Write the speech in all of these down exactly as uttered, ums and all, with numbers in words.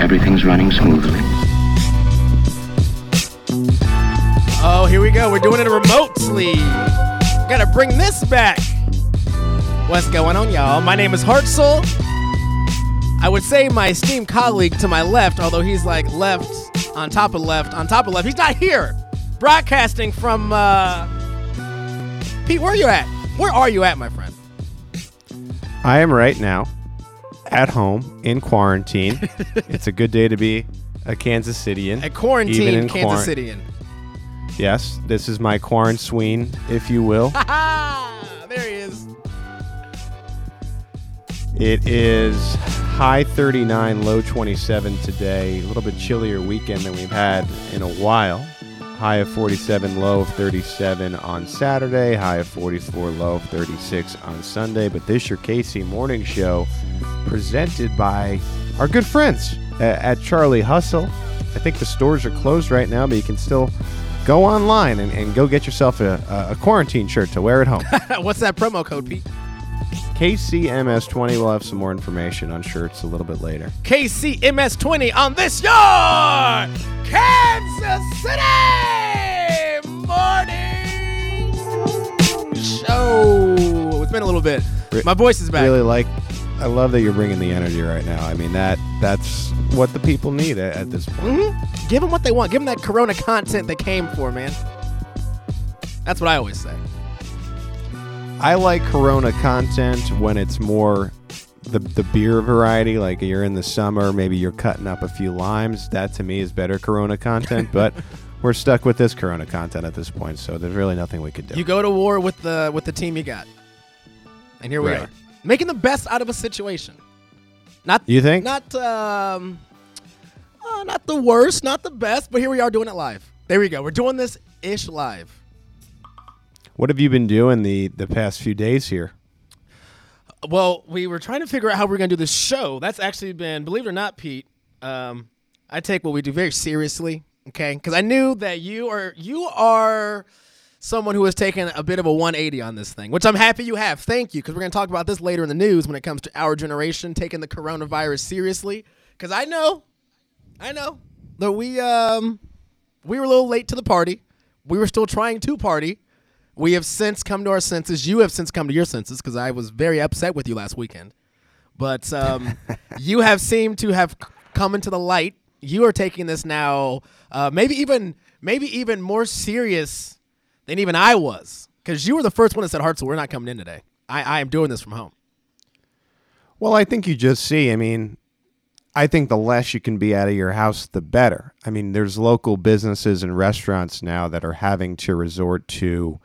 everything's running smoothly. Oh, here we go. We're doing it remotely. Gotta bring this back. What's going on, y'all? My name is Hartzell. I would say my esteemed colleague to my left, although he's like left, on top of left, on top of left. He's not here. Broadcasting from, uh... Pete, where are you at? Where are you at, my friend? I am right now at home in quarantine. It's a good day to be a Kansas Cityan. A quarantine even in Kansas quar- Cityan. Yes, this is my quarantine, if you will. There he is. It is high thirty-nine, low twenty-seven today. A little bit chillier weekend than we've had in a while. High of forty-seven, low of thirty-seven on Saturday. High of forty-four, low of thirty-six on Sunday. But this your K C Morning Show presented by our good friends at, at Charlie Hustle. I think the stores are closed right now, but you can still go online and, and go get yourself a, a quarantine shirt to wear at home. What's that promo code, Pete? K C M S twenty. We'll have some more information on shirts a little bit later. K C M S twenty on this your Kansas City morning show. It's been a little bit. My voice is back. Really like. I love that you're bringing the energy right now. I mean that that's what the people need at, at this point. Mm-hmm. Give them what they want. Give them that Corona content they came for, man. That's what I always say. I like Corona content when it's more the the beer variety, like you're in the summer, maybe you're cutting up a few limes. That to me is better Corona content, but we're stuck with this Corona content at this point, so there's really nothing we could do. You go to war with the with the team you got. And here we Right. are. Making the best out of a situation. Not You think? Not um uh, not the worst, not the best, but here we are doing it live. There we go. We're doing this ish live. What have you been doing the, the past few days here? Well, we were trying to figure out how we're going to do this show. That's actually been, believe it or not, Pete, um, I take what we do very seriously, okay? Because I knew that you are you are someone who has taken a bit of a one eighty on this thing, which I'm happy you have. Thank you, because we're going to talk about this later in the news when it comes to our generation taking the coronavirus seriously. Because I know, I know that we um we were a little late to the party. We were still trying to party. We have since come to our senses. You have since come to your senses because I was very upset with you last weekend. But um, you have seemed to have c- come into the light. You are taking this now uh, maybe even maybe even more serious than even I was, because you were the first one that said, Hartzell, we're not coming in today. I, I am doing this from home. Well, I think you just see, I mean, I think the less you can be out of your house, the better. I mean, there's local businesses and restaurants now that are having to resort to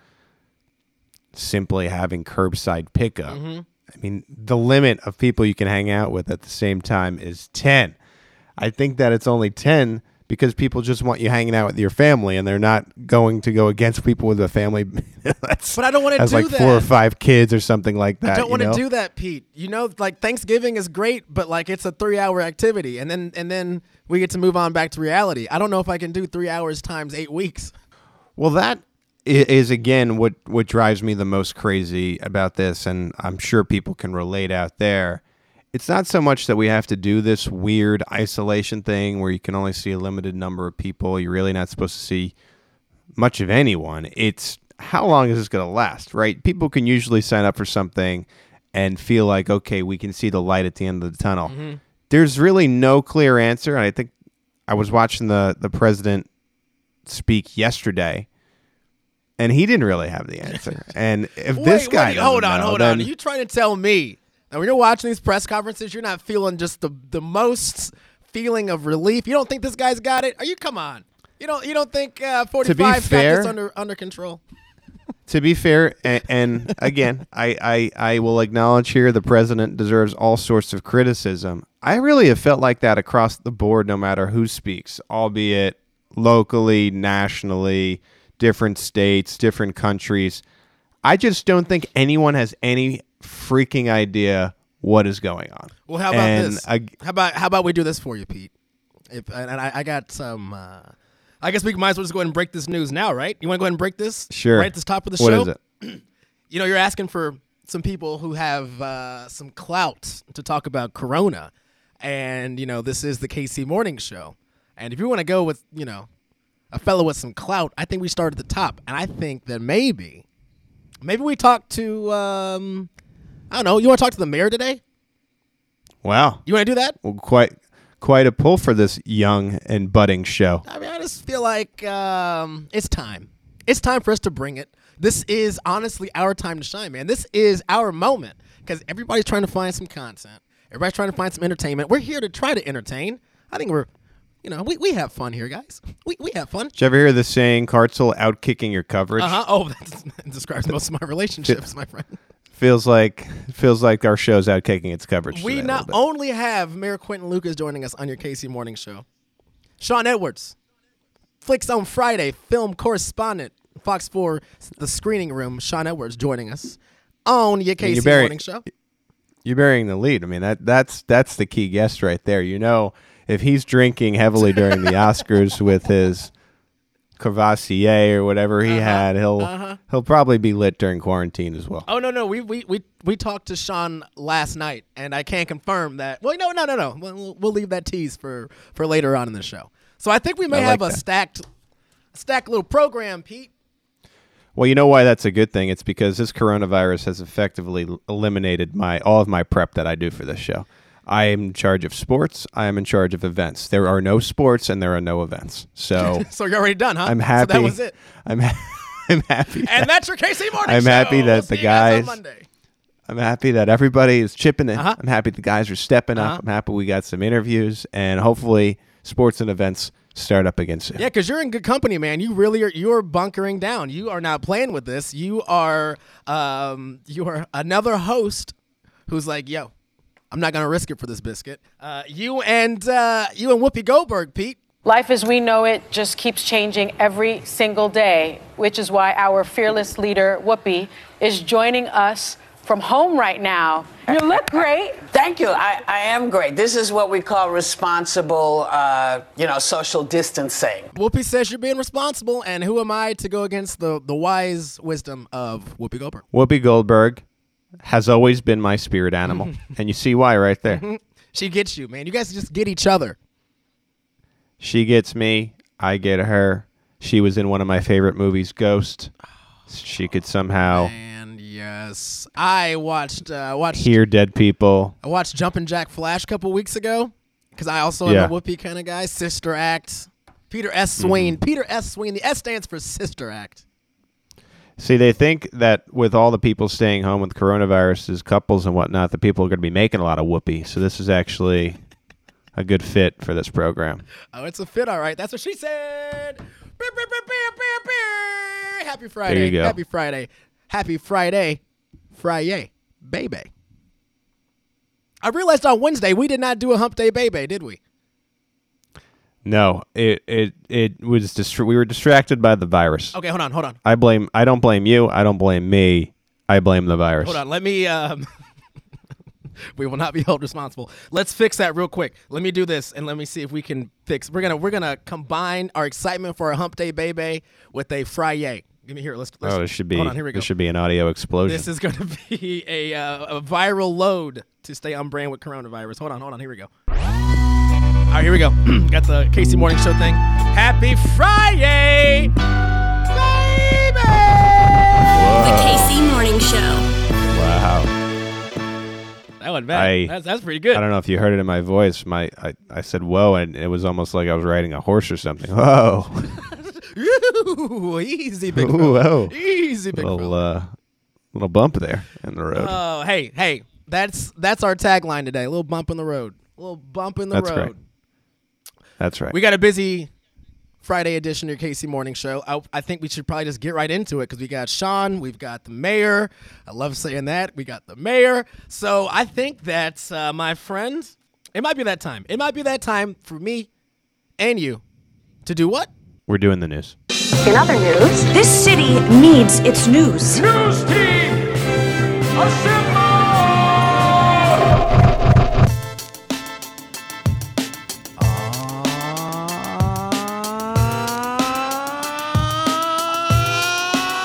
simply having curbside pickup. Mm-hmm. I mean, the limit of people you can hang out with at the same time is ten. I think that it's only ten because people just want you hanging out with your family, and they're not going to go against people with a family that's But I don't want to has do like that. four or five kids or something like that. I don't want you to know? do that, Pete. You know, like Thanksgiving is great, but like it's a three-hour activity, and then and then we get to move on back to reality. I don't know if I can do three hours times eight weeks. Well, that i- is, again, what, what drives me the most crazy about this, and I'm sure people can relate out there. It's not so much that we have to do this weird isolation thing where you can only see a limited number of people. You're really not supposed to see much of anyone. It's how long is this going to last, right? People can usually sign up for something and feel like, okay, we can see the light at the end of the tunnel. Mm-hmm. There's really no clear answer, and I think I was watching the, the president speak yesterday, and he didn't really have the answer. And if this wait, guy wait, doesn't hold on, know, hold then on. Are you trying to tell me that when you're watching these press conferences, you're not feeling just the the most feeling of relief? You don't think this guy's got it? Are you? Come on. You don't. You don't think uh, forty-five's got fair- this under under control? To be fair, and, and again, I, I, I will acknowledge here the president deserves all sorts of criticism. I really have felt like that across the board, no matter who speaks, albeit locally, nationally, different states, different countries. I just don't think anyone has any freaking idea what is going on. Well, how about And this? I- how about how about we do this for you, Pete? If and I, I got some. Uh, I guess we might as well just go ahead and break this news now, right? You want to go ahead and break this? Sure. Right at the top of the What show. is it? You know, you're asking for some people who have uh, some clout to talk about Corona. And, you know, this is the K C Morning Show. And if you want to go with, you know, a fellow with some clout, I think we start at the top. And I think that maybe, maybe we talk to, um, I don't know, you want to talk to the mayor today? Wow. You want to do that? Well, quite quite a pull for this young and budding show. I mean, I just feel like um, it's time. It's time for us to bring it. This is honestly our time to shine, man. This is our moment because everybody's trying to find some content. Everybody's trying to find some entertainment. We're here to try to entertain. I think we're, you know, we, we have fun here, guys. We we have fun. Did you ever hear the saying, Cartzel outkicking your coverage? Uh-huh. Oh, that describes most of my relationships, my friend. Feels like feels like our show's outkicking its coverage. We today not only have Mayor Quentin Lucas joining us on your K C Morning Show. Sean Edwards, Flicks on Friday, film correspondent, Fox four, The Screening Room. Sean Edwards joining us on your K C bury- Morning Show. You're burying the lead. I mean, that that's that's the key guest right there. You know, if he's drinking heavily during the Oscars with his Courvoisier or whatever he Uh-huh, had, he'll uh-huh. he'll probably be lit during quarantine as well. Oh no no we we we we talked to Sean last night and I can't confirm that. Well no no no no we'll, we'll leave that tease for for later on in the show. So I think we may I have like a that. stacked stacked little program, Pete. Well, you know why that's a good thing? It's because this coronavirus has effectively l- eliminated my all of my prep that I do for this show. I am in charge of sports. I am in charge of events. There are no sports and there are no events. So So you're already done, huh? I'm happy. So that was it. I'm ha- I'm happy. And that's your K C Morning I'm Show. happy that We'll the see you guys on guys- Monday. I'm happy that everybody is chipping in. Uh-huh. I'm happy the guys are stepping Uh-huh. up. I'm happy we got some interviews, and hopefully sports and events start up again soon. Yeah, because you're in good company, man. You really are. You're bunkering down. You are not playing with this. You are. Um, you are another host who's like, yo, I'm not gonna risk it for this biscuit. Uh, you and uh, you and Whoopi Goldberg, Pete. Life as we know it just keeps changing every single day, which is why our fearless leader, Whoopi, is joining us from home right now. You look great. Thank you. I, I am great. This is what we call responsible, uh, you know, social distancing. Whoopi says you're being responsible, and who am I to go against the the wise wisdom of Whoopi Goldberg? Whoopi Goldberg has always been my spirit animal, and you see why right there. She gets you, man. You guys just get each other. She gets me. I get her. She was in one of my favorite movies, Ghost. She could somehow And yes, I watched. Uh, watched. hear dead people. I watched Jumpin' Jack Flash a couple weeks ago because I also am Yeah. a Whoopi kind of guy. Sister Act. Peter S. Swain. Peter S. Swain. The S stands for Sister Act. See, they think that with all the people staying home with coronaviruses, couples and whatnot, the people are going to be making a lot of whoopee. So this is actually a good fit for this program. Oh, it's a fit, all right. That's what she said. Beep, beep, beep, beep, beep, beep. Happy Friday. There you go. Happy Friday. Happy Friday. Friday. Baby. I realized on Wednesday we did not do a hump day baby, did we? No, it it it was distra- we were distracted by the virus. Okay, hold on, hold on. I blame. I don't blame you. I don't blame me. I blame the virus. Hold on. Let me um we will not be held responsible. Let's fix that real quick. Let me do this and let me see if we can fix. We're going to we're going to combine our excitement for a hump day baby with a Friday. Give me here. Let's, let's Oh, this should be. Hold on, here we go. This should be an audio explosion. This is going to be a, uh, a viral load to stay on brand with coronavirus. Hold on, hold on. Here we go. All right, here we go. Got the K C Morning Show thing. Happy Friday, baby! The K C Morning Show. Wow. That wasn't bad. I- that's, that's pretty good. I don't know if you heard it in my voice. My I, I said whoa, and it was almost like I was riding a horse or something. Whoa. Ooh, easy, big Ooh, fella. whoa. Easy, big little fella. uh, little bump there in the road. Oh, hey, hey. That's that's our tagline today. A little bump in the road. A little bump in the That's road. right. That's right. We got a busy Friday edition of your K C Morning Show. I, I think we should probably just get right into it because we got Sean, we've got the mayor. I love saying that. We got the mayor. So I think that, uh, my friends, it might be that time. It might be that time for me and you to do what? We're doing the news. In other news, this city needs its news. News team, assemble!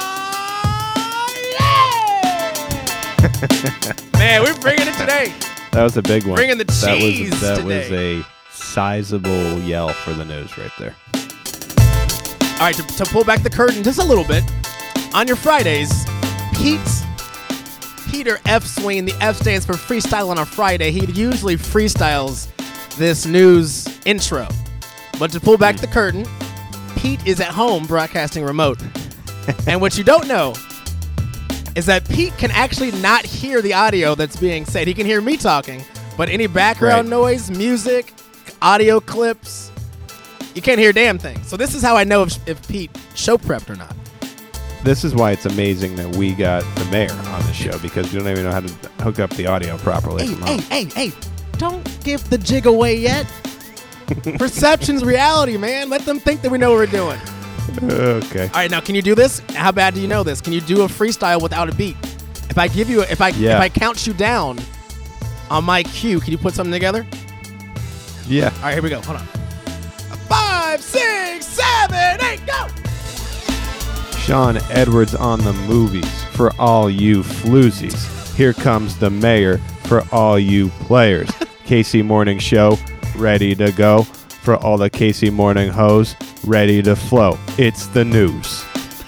Man, we're bringing it today. That was a big one. Bringing the that cheese was that today. was a sizable yell for the news right there. All right, to, to pull back the curtain just a little bit, on your Fridays, Pete's Peter F. Swain, the F stands for freestyle on a Friday. He usually freestyles this news intro. But to pull back the curtain, Pete is at home broadcasting remote. And what you don't know is that Pete can actually not hear the audio that's being said. He can hear me talking, but any background Right. noise, music, audio clips, you can't hear a damn thing. So this is how I know if, if Pete show prepped or not. This is why it's amazing that we got the mayor on the show, because we don't even know how to hook up the audio properly. Hey, from hey, home. hey, hey, don't give the jig away yet. Perception's reality, man. Let them think that we know what we're doing. Okay. All right, now can you do this? How bad do you know this? Can you do a freestyle without a beat? If I give you, if I Yeah. if I count you down on my cue, can you put something together? Yeah. All right, here we go. Hold on. Five, six, seven, eight, go. Sean Edwards on the movies for all you floozies. Here comes the mayor for all you players. K C Morning Show, ready to go. For all the K C Morning hoes, ready to flow. It's the news.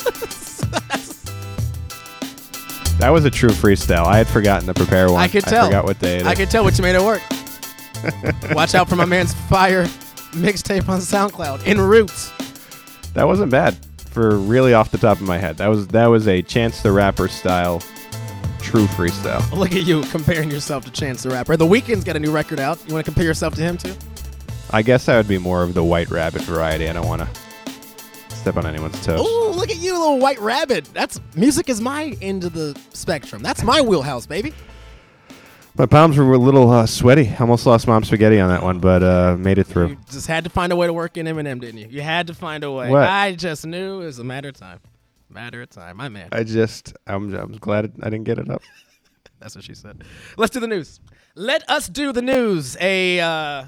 That was a true freestyle. I had forgotten to prepare one. I could tell. I forgot what day it is. I could tell what you made it work. Watch out for my man's fire mixtape on SoundCloud. En route. That wasn't bad for really off the top of my head. That was that was a Chance the Rapper style true freestyle. Look at you comparing yourself to Chance the Rapper. The Weeknd's got a new record out. You want to compare yourself to him too? I guess I would be more of the White Rabbit variety. I don't want to step on anyone's toes. Ooh, look at you, little white rabbit. That's music is my end of the spectrum. That's my wheelhouse, baby. My palms were a little uh, sweaty. Almost lost mom spaghetti on that one, but uh, made it through. You just had to find a way to work in Eminem, didn't you? You had to find a way. What? I just knew it was a matter of time. Matter of time, my man. I just, I'm, I'm glad I didn't get it up. That's what she said. Let's do the news. Let us do the news. A uh,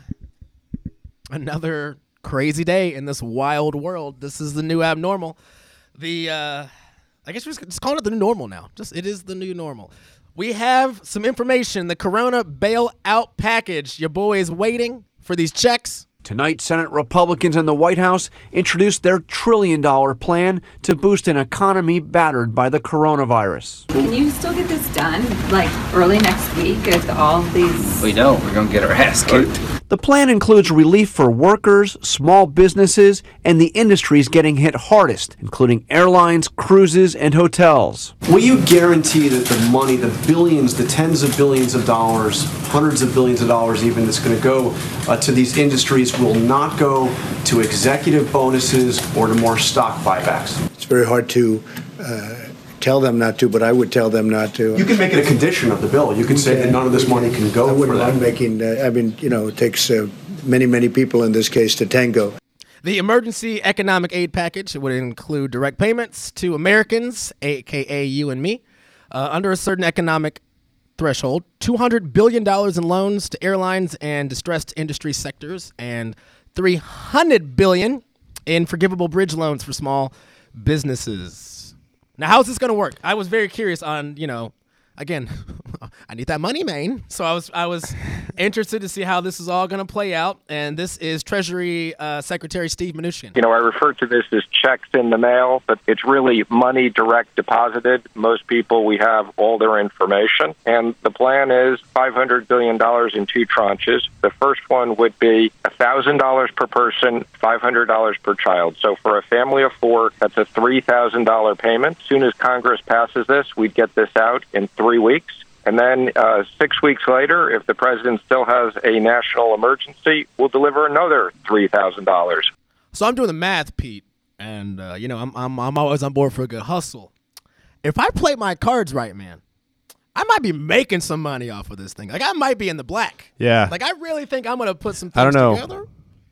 another crazy day in this wild world. This is the new abnormal. The uh, I guess we're just, just calling it the new normal now. Just it is the new normal. We have some information. The Corona bailout package. Your boy is waiting for these checks. Tonight, Senate Republicans and the White House introduced their trillion dollar plan to boost an economy battered by the coronavirus. Can you still get this done, like early next week, if all these... We don't. We're going to get our ass kicked. The plan includes relief for workers, small businesses, and the industries getting hit hardest, including airlines, cruises, and hotels. Will you guarantee that the money, the billions, the tens of billions of dollars, hundreds of billions of dollars even, that's going to go uh, to these industries will not go to executive bonuses or to more stock buybacks? It's very hard to uh, tell them not to, but I would tell them not to. You can make it a condition of the bill. You could say that none of this money can go I for wouldn't that. mind making, uh, I mean, you know, it takes uh, many, many people in this case to tango. The emergency economic aid package would include direct payments to Americans, a k a you and me, uh, under a certain economic threshold, two hundred billion dollars in loans to airlines and distressed industry sectors, and three hundred billion dollars in forgivable bridge loans for small businesses. Now, how's this going to work? I was very curious on, you know, again, I need that money, man. So I was I was interested to see how this is all going to play out. And this is Treasury uh, Secretary Steve Mnuchin. You know, I refer to this as checks in the mail, but it's really money direct deposited. Most people, we have all their information. And the plan is five hundred billion dollars in two tranches. The first one would be one thousand dollars per person, five hundred dollars per child. So for a family of four, that's a three thousand dollars payment. As soon as Congress passes this, we'd get this out in three weeks. And then uh, six weeks later, if the president still has a national emergency, we'll deliver another three thousand dollars. So I'm doing the math, Pete, and uh, you know I'm, I'm I'm always on board for a good hustle. If I play my cards right, man, I might be making some money off of this thing. Like I might be in the black. Yeah. Like I really think I'm gonna put some things I don't know. together.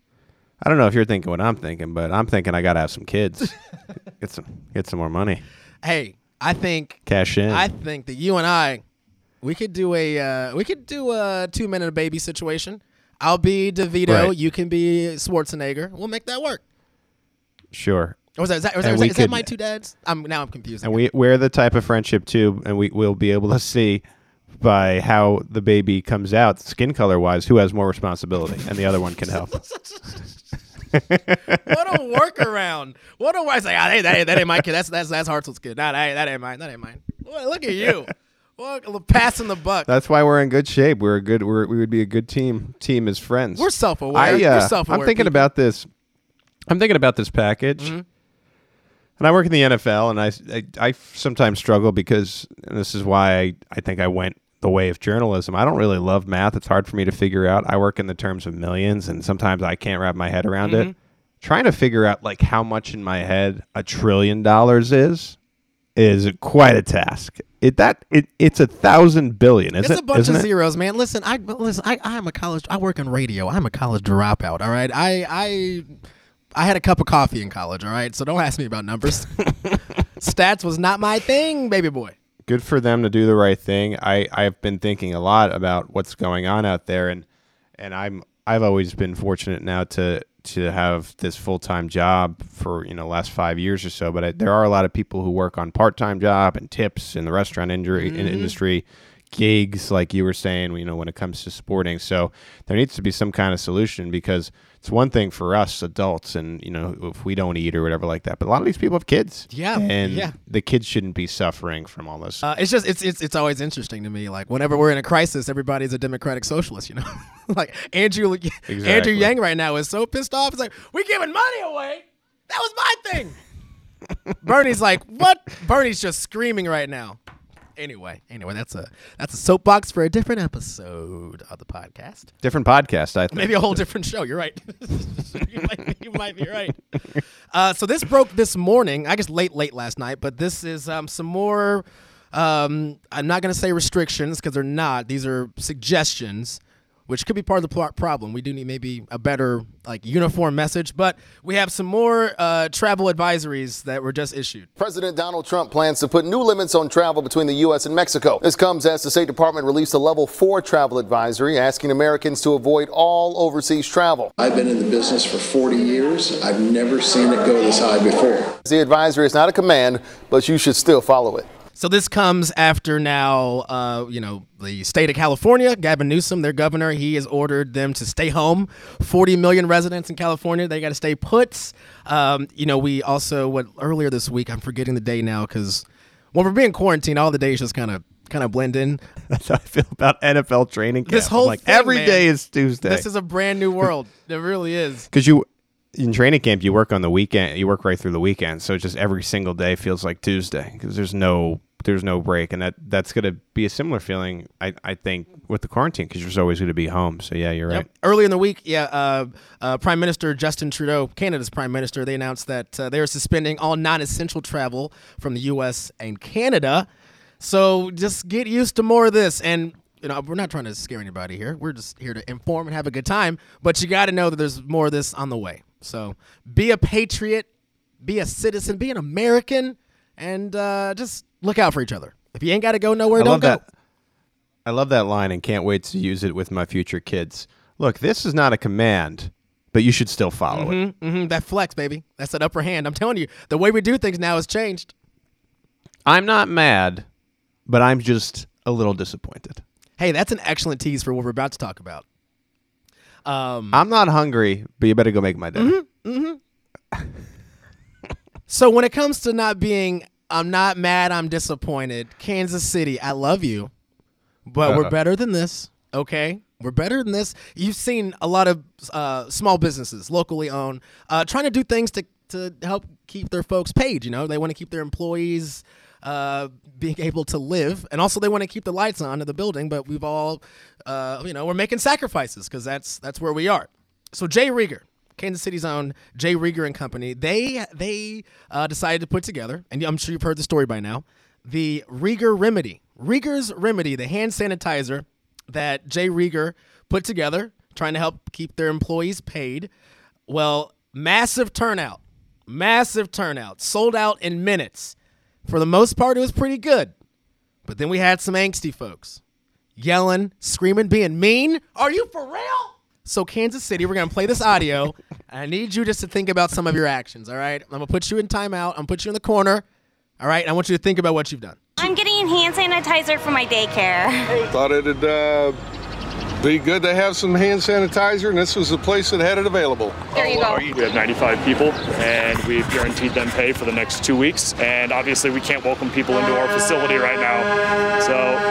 I don't know if you're thinking what I'm thinking, but I'm thinking I got to have some kids. get some get some more money. Hey, I think Cash in. I think that you and I, we could do a uh, we could do a two men and a baby situation. I'll be DeVito. Right. You can be Schwarzenegger. We'll make that work. Sure. Or is that, is that, is And that, we is that could- my two dads? I'm now I'm confused. And we we're the type of friendship too, and we will be able to see by how the baby comes out, skin color wise, who has more responsibility, and the other one can help. What a workaround! What a I say, ah, that, ain't, that ain't my kid. That's that's that's Hartzell's kid. Nah, that, that ain't mine. That ain't mine. Well, look at you, well, passing the buck. That's why we're in good shape. We're a good. We're, we would be a good team. Team as friends. We're self-aware. I, uh, You're self-aware I'm thinking people. about this. I'm thinking about this package. Mm-hmm. And I work in the N F L, and I, I, I sometimes struggle because, and this is why I, I think I went the way of journalism. I don't really love math. It's hard for me to figure out. I work in the terms of millions, and sometimes I can't wrap my head around Mm-hmm. it. Trying to figure out like how much in my head a trillion dollars is is quite a task. It that it it's a thousand billion. Isn't It's a bunch isn't of it? zeros, man. Listen, I listen. I I'm a college. I work in radio. I'm a college dropout. All right. I I I had a cup of coffee in college. All right. So don't ask me about numbers. Stats was not my thing, baby boy. Good for them to do the right thing. I I've been thinking a lot about what's going on out there, and and I'm I've always been fortunate now to. to have this full-time job for, you know, last five years or so. But I, there are a lot of people who work on part-time job and tips in the restaurant injury, Mm-hmm. in industry, gigs, like you were saying, you know, when it comes to sporting. So there needs to be some kind of solution, because it's one thing for us adults and, you know, if we don't eat or whatever like that. But a lot of these people have kids. Yeah, And yeah. the kids shouldn't be suffering from all this. Uh, it's just it's it's it's always interesting to me. Like whenever we're in a crisis, everybody's a democratic socialist. You know, like Andrew Andrew Exactly. Yang right now is so pissed off. He's like, "We giving money away? That was my thing." Bernie's like, "What?" Bernie's just screaming right now. Anyway, anyway, that's a that's a soapbox for a different episode of the podcast. Different podcast, I think. Maybe a whole different show. You're right. you, might, you might be right. Uh, so this broke this morning. I guess late, late last night. But this is um, some more. Um, I'm not going to say restrictions because they're not. These are suggestions, which could be part of the pl- problem. We do need maybe a better like uniform message, but we have some more uh, travel advisories that were just issued. President Donald Trump plans to put new limits on travel between the U S and Mexico. This comes as the State Department released a level four travel advisory asking Americans to avoid all overseas travel. I've been in the business for forty years. I've never seen it go this high before. The advisory is not a command, but you should still follow it. So this comes after now, uh, you know, the state of California, Gavin Newsom, their governor, he has ordered them to stay home. forty million residents in California, they got to stay put. Um, you know, we also, what earlier this week, I'm forgetting the day now because when we're being quarantined, all the days just kind of kind of blend in. That's how I feel about N F L training camp. This whole I'm like thing, every man, day is Tuesday. This is a brand new world. It really is. Because you, in training camp, you work on the weekend. You work right through the weekend, so just every single day feels like Tuesday because there's no there's no break, and that that's going to be a similar feeling, I I think, with the quarantine because you're always going to be home. So yeah, you're right. Yep. Earlier in the week, yeah, uh, uh, Prime Minister Justin Trudeau, Canada's Prime Minister, they announced that uh, they are suspending all non-essential travel from the U S and Canada. So just get used to more of this. And you know, we're not trying to scare anybody here. We're just here to inform and have a good time. But you got to know that there's more of this on the way. So be a patriot, be a citizen, be an American, and uh, just look out for each other. If you ain't got to go nowhere, I don't love go. that. I love that line and can't wait to use it with my future kids. Look, this is not a command, but you should still follow it. Mm-hmm, mm-hmm. That flex, baby. That's that upper hand. I'm telling you, the way we do things now has changed. I'm not mad, but I'm just a little disappointed. Hey, that's an excellent tease for what we're about to talk about. Um, I'm not hungry, but you better go make my dinner. Mm-hmm, mm-hmm. So when it comes to not being, I'm not mad, I'm disappointed. Kansas City, I love you, but Uh-oh. we're better than this, okay? We're better than this. You've seen a lot of uh, small businesses, locally owned, uh, trying to do things to, to help keep their folks paid. You know, they want to keep their employees uh, being able to live, and also they want to keep the lights on in the building. But we've all, uh, you know, we're making sacrifices because that's that's where we are. So Jay Rieger, Kansas City's own Jay Rieger and Company, they they uh, decided to put together, and I'm sure you've heard the story by now, the Rieger Remedy. Rieger's Remedy, the hand sanitizer that Jay Rieger put together, trying to help keep their employees paid. Well, massive turnout, massive turnout, sold out in minutes. For the most part, it was pretty good. But then we had some angsty folks yelling, screaming, being mean. Are you for real? So Kansas City, we're going to play this audio. And I need you just to think about some of your actions, all right? I'm going to put you in timeout. I'm going to put you in the corner. All right, I want you to think about what you've done. I'm getting hand sanitizer for my daycare. Thought it'd uh, be good to have some hand sanitizer, and this was the place that had it available. There you go. We have ninety-five people, and we've guaranteed them pay for the next two weeks. And obviously, we can't welcome people into our facility right now.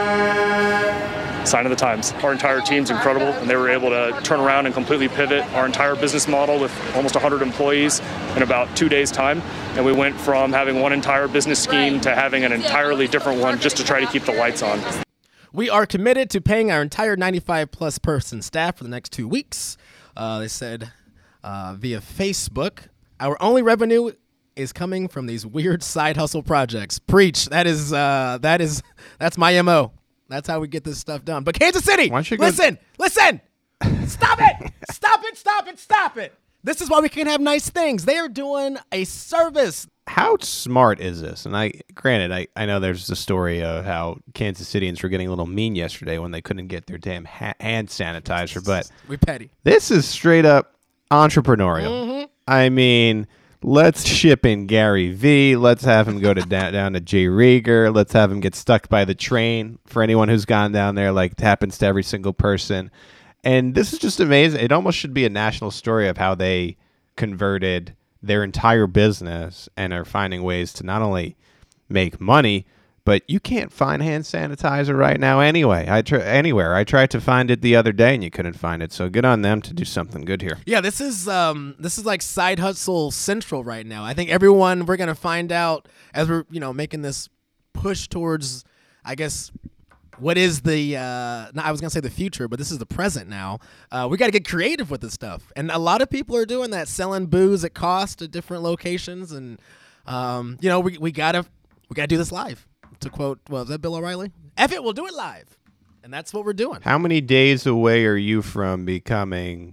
So, sign of the times. Our entire team's incredible, and they were able to turn around and completely pivot our entire business model with almost one hundred employees in about two days' time. And we went from having one entire business scheme to having an entirely different one just to try to keep the lights on. We are committed to paying our entire ninety-five plus person staff for the next two weeks. Uh, they said uh, via Facebook. Our only revenue is coming from these weird side hustle projects. Preach. That is uh, that is that's my M O. That's how we get this stuff done. But Kansas City, Why don't you go- listen, listen. Stop it. Stop it. Stop it. Stop it. This is why we can have nice things. They are doing a service. How smart is this? And I, granted, I, I know there's a story of how Kansas Cityans were getting a little mean yesterday when they couldn't get their damn ha- hand sanitizer, but we petty. This is straight up entrepreneurial. Mm-hmm. I mean, let's ship in Gary V. Let's have him go to down, down to Jay Rieger. Let's have him get stuck by the train. For anyone who's gone down there, like it happens to every single person. And this is just amazing. It almost should be a national story of how they converted their entire business and are finding ways to not only make money, but you can't find hand sanitizer right now anyway. I tr- anywhere. I tried to find it the other day and you couldn't find it. So good on them to do something good here. Yeah, this is um this is like side hustle central right now. I think everyone, we're gonna find out as we're you know making this push towards, I guess, what is the, uh, I was going to say the future, but this is the present now. Uh, we got to get creative with this stuff. And a lot of people are doing that, selling booze at cost at different locations. And, um, you know, we we got to we gotta do this live. To quote, well, is that Bill O'Reilly? F it, we'll do it live. And that's what we're doing. How many days away are you from becoming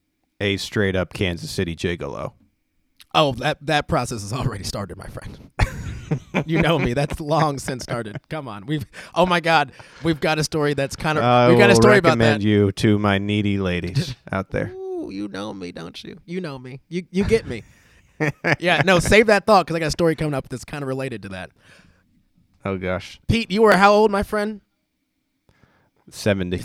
a straight up Kansas City gigolo? Oh, that, that process has already started, my friend. You know me. That's long since started. Come on. We've oh my God. We've got a story that's kind of I we've got a story about that. recommend you to my needy ladies out there. Ooh, you know me, don't you? You know me. You you get me. Yeah, no, save that thought because I got a story coming up that's kind of related to that. Oh gosh. Pete, you were how old, my friend? seventy.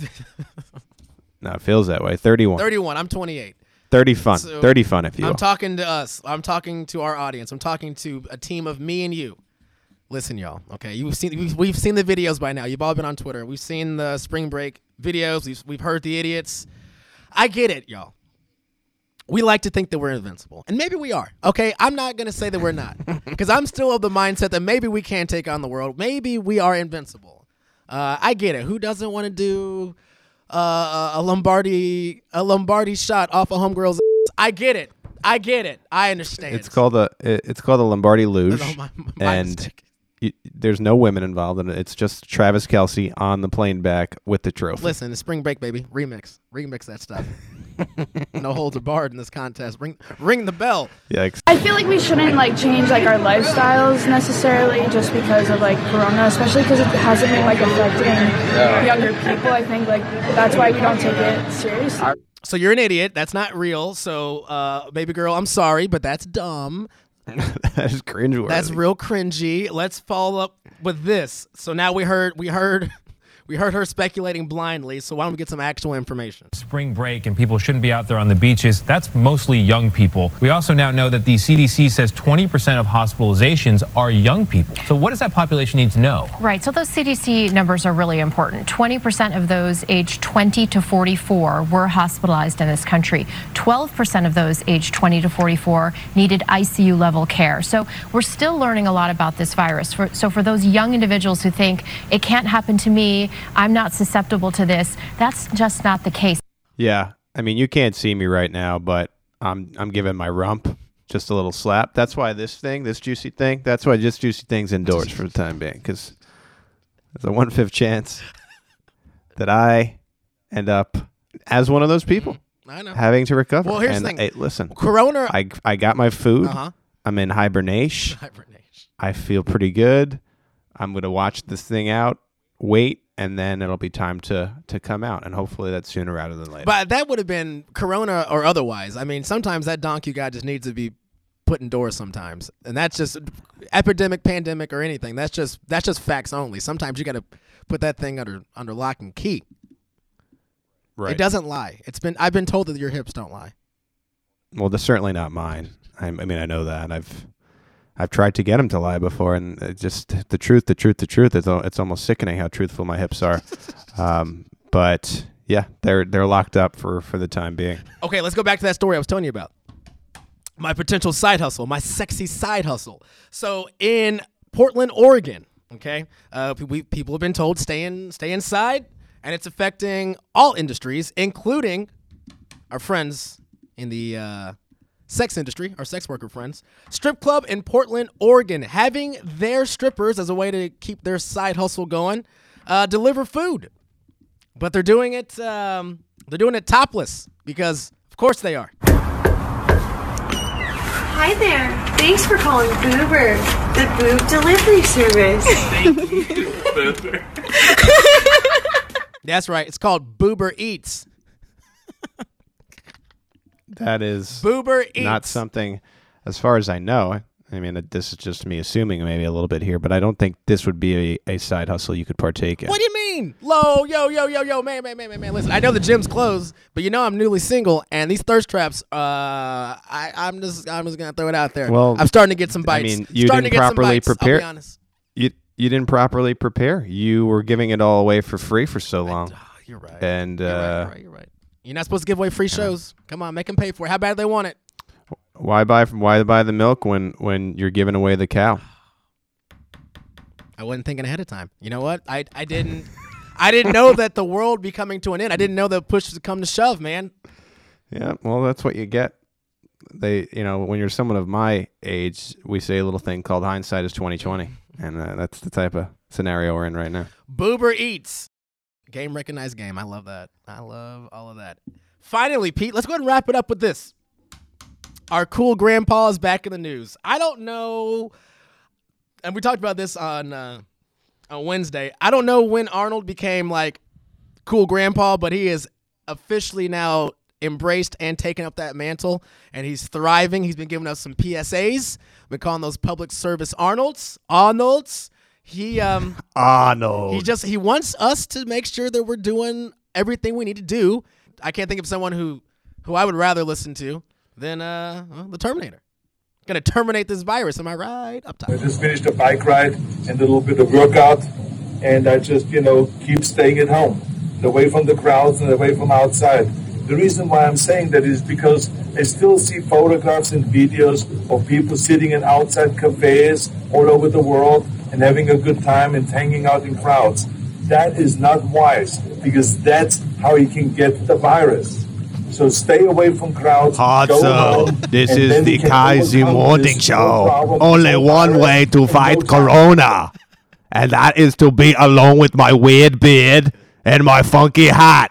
No, it feels that way. thirty-one. thirty-one. I'm twenty-eight. thirty fun. So thirty fun if you I'm will. talking to us. I'm talking to our audience. I'm talking to a team of me and you. Listen, y'all. Okay, you've seen we've, we've seen the videos by now. You've all been on Twitter. We've seen the spring break videos. We've we've heard the idiots. I get it, y'all. We like to think that we're invincible, and maybe we are. Okay, I'm not gonna say that we're not, because I'm still of the mindset that maybe we can take on the world. Maybe we are invincible. Uh, I get it. Who doesn't want to do uh, a Lombardi a Lombardi shot off a homegirl's? I get it. I get it. I understand. It's called a it's called a Lombardi luge, No, my- my and mistake. you, there's no women involved in it. It's just Travis Kelce on the plane back with the trophy. Listen, it's spring break, baby. Remix, remix that stuff. No holds barred in this contest. Ring, ring the bell. Yikes. I feel like we shouldn't like change like our lifestyles necessarily just because of like Corona, especially because it hasn't been like affecting younger people. I think like that's why we don't take it seriously. So you're an idiot. That's not real. So, uh, baby girl, I'm sorry, but that's dumb. That is cringeworthy. That's real cringy. Let's follow up with this. So now we heard, we heard, we heard her speculating blindly. So why don't we get some actual information? Spring break and people shouldn't be out there on the beaches. That's mostly young people. We also now know that the C D C says twenty percent of hospitalizations are young people. So what does that population need to know? Right. So those C D C numbers are really important. twenty percent of those aged twenty to forty-four were hospitalized in this country. twelve percent of those aged twenty to forty-four needed I C U level care. So we're still learning a lot about this virus. For, so for those young individuals who think it can't happen to me, I'm not susceptible to this, that's just not the case. Yeah, I mean, you can't see me right now, but I'm I'm giving my rump just a little slap. That's why this thing, this juicy thing, that's why just juicy thing's indoors for the time being, because there's a one-fifth chance that I end up as one of those people. I know. Having to recover. Well, here's and, the thing. Hey, listen, Corona. I, I got my food. Uh-huh. I'm in hibernation. Hibernation. I feel pretty good. I'm going to watch this thing out, wait, and then it'll be time to to come out, and hopefully that's sooner rather than later. But that would have been Corona or otherwise. I mean, sometimes that donk you got just needs to be put indoors sometimes, and that's just epidemic, pandemic, or anything. That's just that's just facts only. Sometimes you got to put that thing under under lock and key. Right. It doesn't lie. It's been I've been told that your hips don't lie. Well, they're certainly not mine. I, I mean, I know that. I've I've tried to get them to lie before, and it just the truth, the truth, the truth. It's it's almost sickening how truthful my hips are. um, but yeah, they're they're locked up for, for the time being. Okay, let's go back to that story I was telling you about. My potential side hustle, my sexy side hustle. So in Portland, Oregon, okay, uh, we people have been told stay in stay inside, and it's affecting all industries, including our friends in the uh, sex industry, our sex worker friends. Strip club in Portland, Oregon, having their strippers as a way to keep their side hustle going, uh, deliver food, but they're doing it um, they're doing it topless because of course they are. Hi there. Thanks for calling Boober, the boob delivery service. Thank you, Boober. That's right. It's called Boober Eats. That is Boober Eats. Not something, as far as I know. I mean, this is just me assuming maybe a little bit here, but I don't think this would be a, a side hustle you could partake in. What do you mean? Low, yo, yo, yo, yo, man, man, man, man, man. Listen, I know the gym's closed, but you know I'm newly single, and these thirst traps, uh, I, I'm just, I'm just gonna throw it out there. Well, I'm starting to get some bites. I mean, you starting didn't to get properly some bites, prepare. I'll be honest. You you didn't properly prepare. You were giving it all away for free for so long. I, oh, you're right. And you're, uh, right, you're right. You're right. You're not supposed to give away free shows. Come on, make them pay for it. How bad do they want it? Why buy why buy the milk when, when you're giving away the cow? I wasn't thinking ahead of time. You know what? I I didn't I didn't know that the world be coming to an end. I didn't know that push to come to shove, man. Yeah, well, that's what you get. They, you know, when you're someone of my age, we say a little thing called hindsight is twenty twenty, and uh, that's the type of scenario we're in right now. Boober Eats. Game recognized game. I love that. I love all of that. Finally, Pete, let's go ahead and wrap it up with this. Our cool grandpa is back in the news. I don't know, and we talked about this on uh, on Wednesday. I don't know when Arnold became like cool grandpa, but he is officially now embraced and taken up that mantle, and he's thriving. He's been giving us some P S As. We're calling those public service Arnolds. Arnolds. He um Arnold. He just he wants us to make sure that we're doing everything we need to do. I can't think of someone who who I would rather listen to than uh well, the Terminator. Gonna terminate this virus. Am I right? Up top. I just finished a bike ride and a little bit of workout, and I just you know keep staying at home, away from the crowds and away from outside. The reason why I'm saying that is because I still see photographs and videos of people sitting in outside cafes all over the world and having a good time and hanging out in crowds. That is not wise, because that's how you can get the virus. So stay away from crowds. Also, this is the Casey Morning Show. Only one way to fight Corona, and that is to be alone with my weird beard and my funky hat.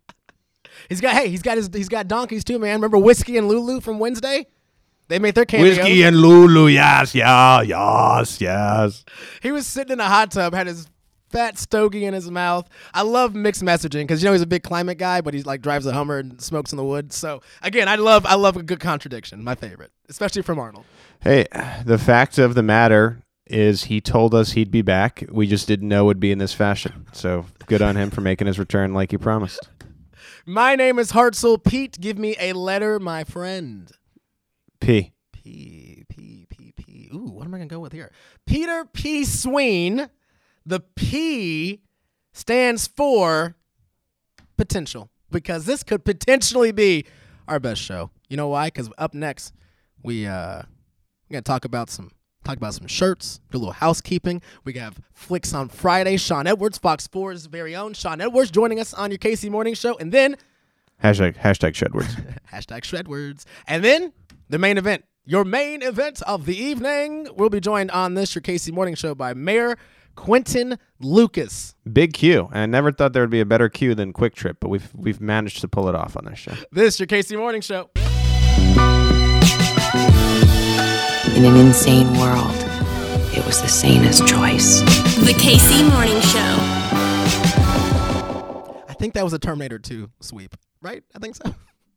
He's got hey, he's got his he's got donkeys too, man. Remember Whiskey and Lulu from Wednesday? They made their cameo. Whiskey and Lulu, yes, yeah, yes, yes. He was sitting in a hot tub, had his fat stogie in his mouth. I love mixed messaging because you know he's a big climate guy, but he's like drives a Hummer and smokes in the woods. So again, I love I love a good contradiction. My favorite, especially from Arnold. Hey, the fact of the matter is he told us he'd be back. We just didn't know it would be in this fashion. So good on him for making his return like he promised. My name is Hartzell. Pete, give me a letter, my friend. P. P, P, P, P. Ooh, what am I going to go with here? Peter P. Sween. The P stands for potential, because this could potentially be our best show. You know why? Because up next, we, uh, we're going to talk about some Talk about some shirts, do a little housekeeping. We have Flicks on Friday. Sean Edwards, Fox four's very own Sean Edwards, joining us on your K C Morning Show. And then... Hashtag, hashtag Shedwards. hashtag Shedwards. And then the main event. Your main event of the evening. We'll be joined on this, your K C Morning Show, by Mayor Quentin Lucas. Big Q. I never thought there would be a better Q than Quick Trip, but we've we've managed to pull it off on this show. This is your K C Morning Show. In an insane world, it was the sanest choice. The K C Morning Show. I think that was a Terminator two sweep, right? I think so.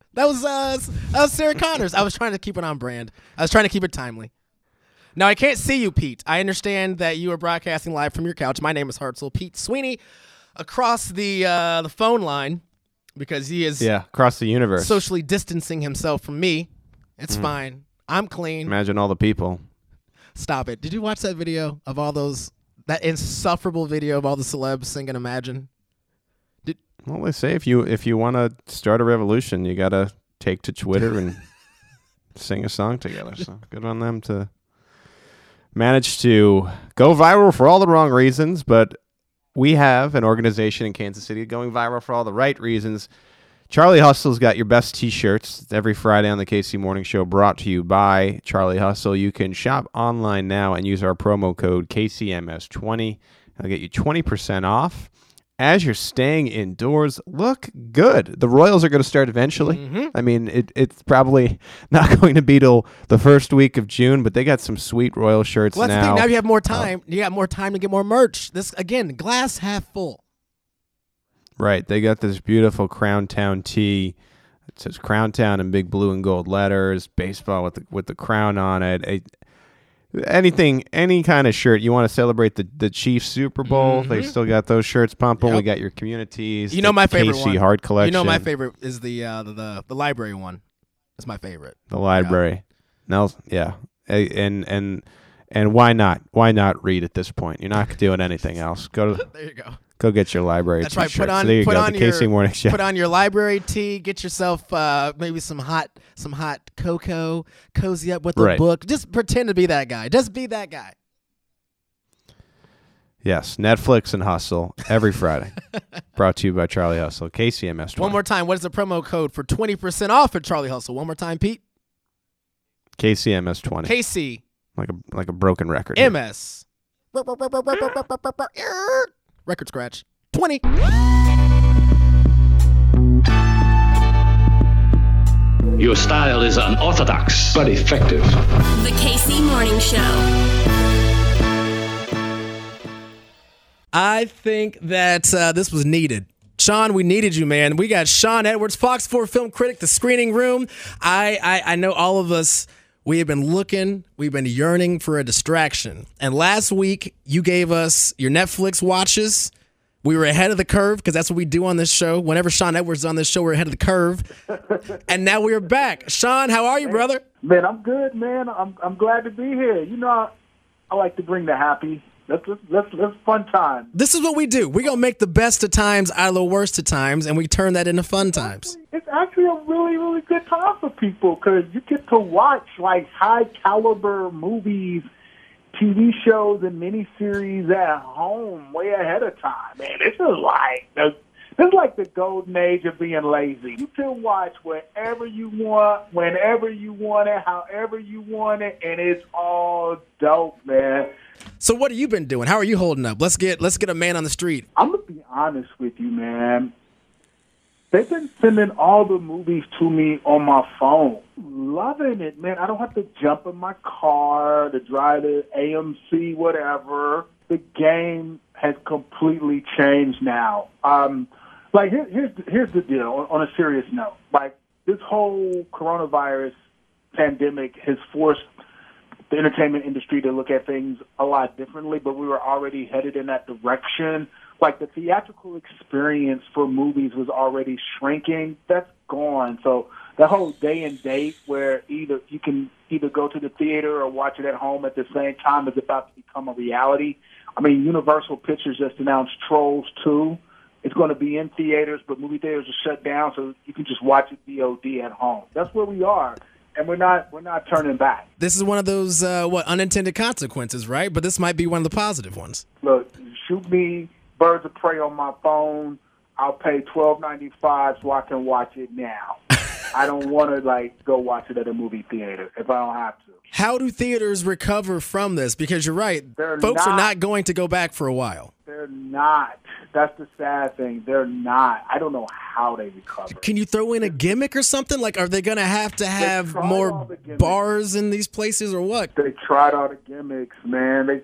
That was uh, that was Sarah Connors. I was trying to keep it on brand. I was trying to keep it timely. Now, I can't see you, Pete. I understand that you are broadcasting live from your couch. My name is Hartzell. Pete Sweeney across the uh, the phone line because he is yeah across the universe socially distancing himself from me. It's Mm. fine. I'm clean. Imagine all the people. Stop it. Did you watch that video of all those, that insufferable video of all the celebs singing Imagine? Did, Well, they say if you if you want to start a revolution, you got to take to Twitter and sing a song together. So good on them to manage to go viral for all the wrong reasons, but we have an organization in Kansas City going viral for all the right reasons. Charlie Hustle's got your best T-shirts every Friday on the K C Morning Show, brought to you by Charlie Hustle. You can shop online now and use our promo code K C M S twenty. It'll get you twenty percent off. As you're staying indoors, look good. The Royals are going to start eventually. Mm-hmm. I mean, it, it's probably not going to be till the first week of June, but they got some sweet Royal shirts well, that's now. the thing. Now you have more time. You got more time to get more merch. This, again, glass half full. Right. They got this beautiful Crown Town tee. It says Crown Town in big blue and gold letters, baseball with the, with the crown on it. it anything, any kind of shirt. You want to celebrate the, the Chiefs Super Bowl, Mm-hmm. they still got those shirts pumping. Yep. We got your communities. You know the my favorite K C one. Hard Collection. You know my favorite is the uh, the, the the library one. That's my favorite. The library. Nelson, yeah. A- And and and why not? Why not read at this point? You're not doing anything else. Go to There you go. Go get your library That's right. T-shirt. Put on, so there you put go. on the your K C Morning Show. put on your library tee. Get yourself uh, maybe some hot some hot cocoa. Cozy up with a Right. book. Just pretend to be that guy. Just be that guy. Yes, Netflix and Hustle every Friday. Brought to you by Charlie Hustle. K C M S twenty. One more time. What is the promo code for twenty percent off at Charlie Hustle? One more time, Pete. K C M S twenty. K C Like a like a broken record. M S. Record scratch. twenty. Your style is unorthodox, but effective. The K C Morning Show. I think that uh, this was needed. Sean, we needed you, man. We got Sean Edwards, Fox four film critic, The Screening Room. I, I, I know all of us, we have been looking, we've been yearning for a distraction. And last week, you gave us your Netflix watches. We were ahead of the curve because that's what we do on this show. Whenever Sean Edwards is on this show, we're ahead of the curve. And now we're back. Sean, how are you, brother? Man, I'm good, man. I'm I'm glad to be here. You know, I, I like to bring the happy. Let's let's let's, let's fun time. This is what we do. We're going to make the best of times out of the worst of times, and we turn that into fun times. It's actually a really, really good time for people because you get to watch like high caliber movies, T V shows, and miniseries at home way ahead of time. Man, this is like the this is like the golden age of being lazy. You can watch wherever you want, whenever you want it, however you want it, and it's all dope, man. So what have you been doing? How are you holding up? Let's get let's get a man on the street. I'm gonna be honest with you, man. They've been sending all the movies to me on my phone. Loving it, man. I don't have to jump in my car to drive to A M C, whatever. The game has completely changed now. Um, like here, here's here's the deal. On, on a serious note, like this whole coronavirus pandemic has forced the entertainment industry to look at things a lot differently, but we were already headed in that direction. Like the theatrical experience for movies was already shrinking. That's gone. So that whole day and date where either you can either go to the theater or watch it at home at the same time is about to become a reality. I mean, Universal Pictures just announced Trolls two. It's going to be in theaters, but movie theaters are shut down, so you can just watch it V O D at home. That's where we are. And we're not we're not turning back. This is one of those uh, what unintended consequences, right? But this might be one of the positive ones. Look, shoot me Birds of Prey on my phone. I'll pay twelve ninety five so I can watch it now. I don't want to like go watch it at a movie theater if I don't have to. How do theaters recover from this? Because you're right, They're folks not. are not going to go back for a while. They're not. That's the sad thing. They're not. I don't know how they recover. Can you throw in a gimmick or something? Like, are they going to have to have tried all more the gimmicks. bars in these places or what? They tried all the gimmicks, man. They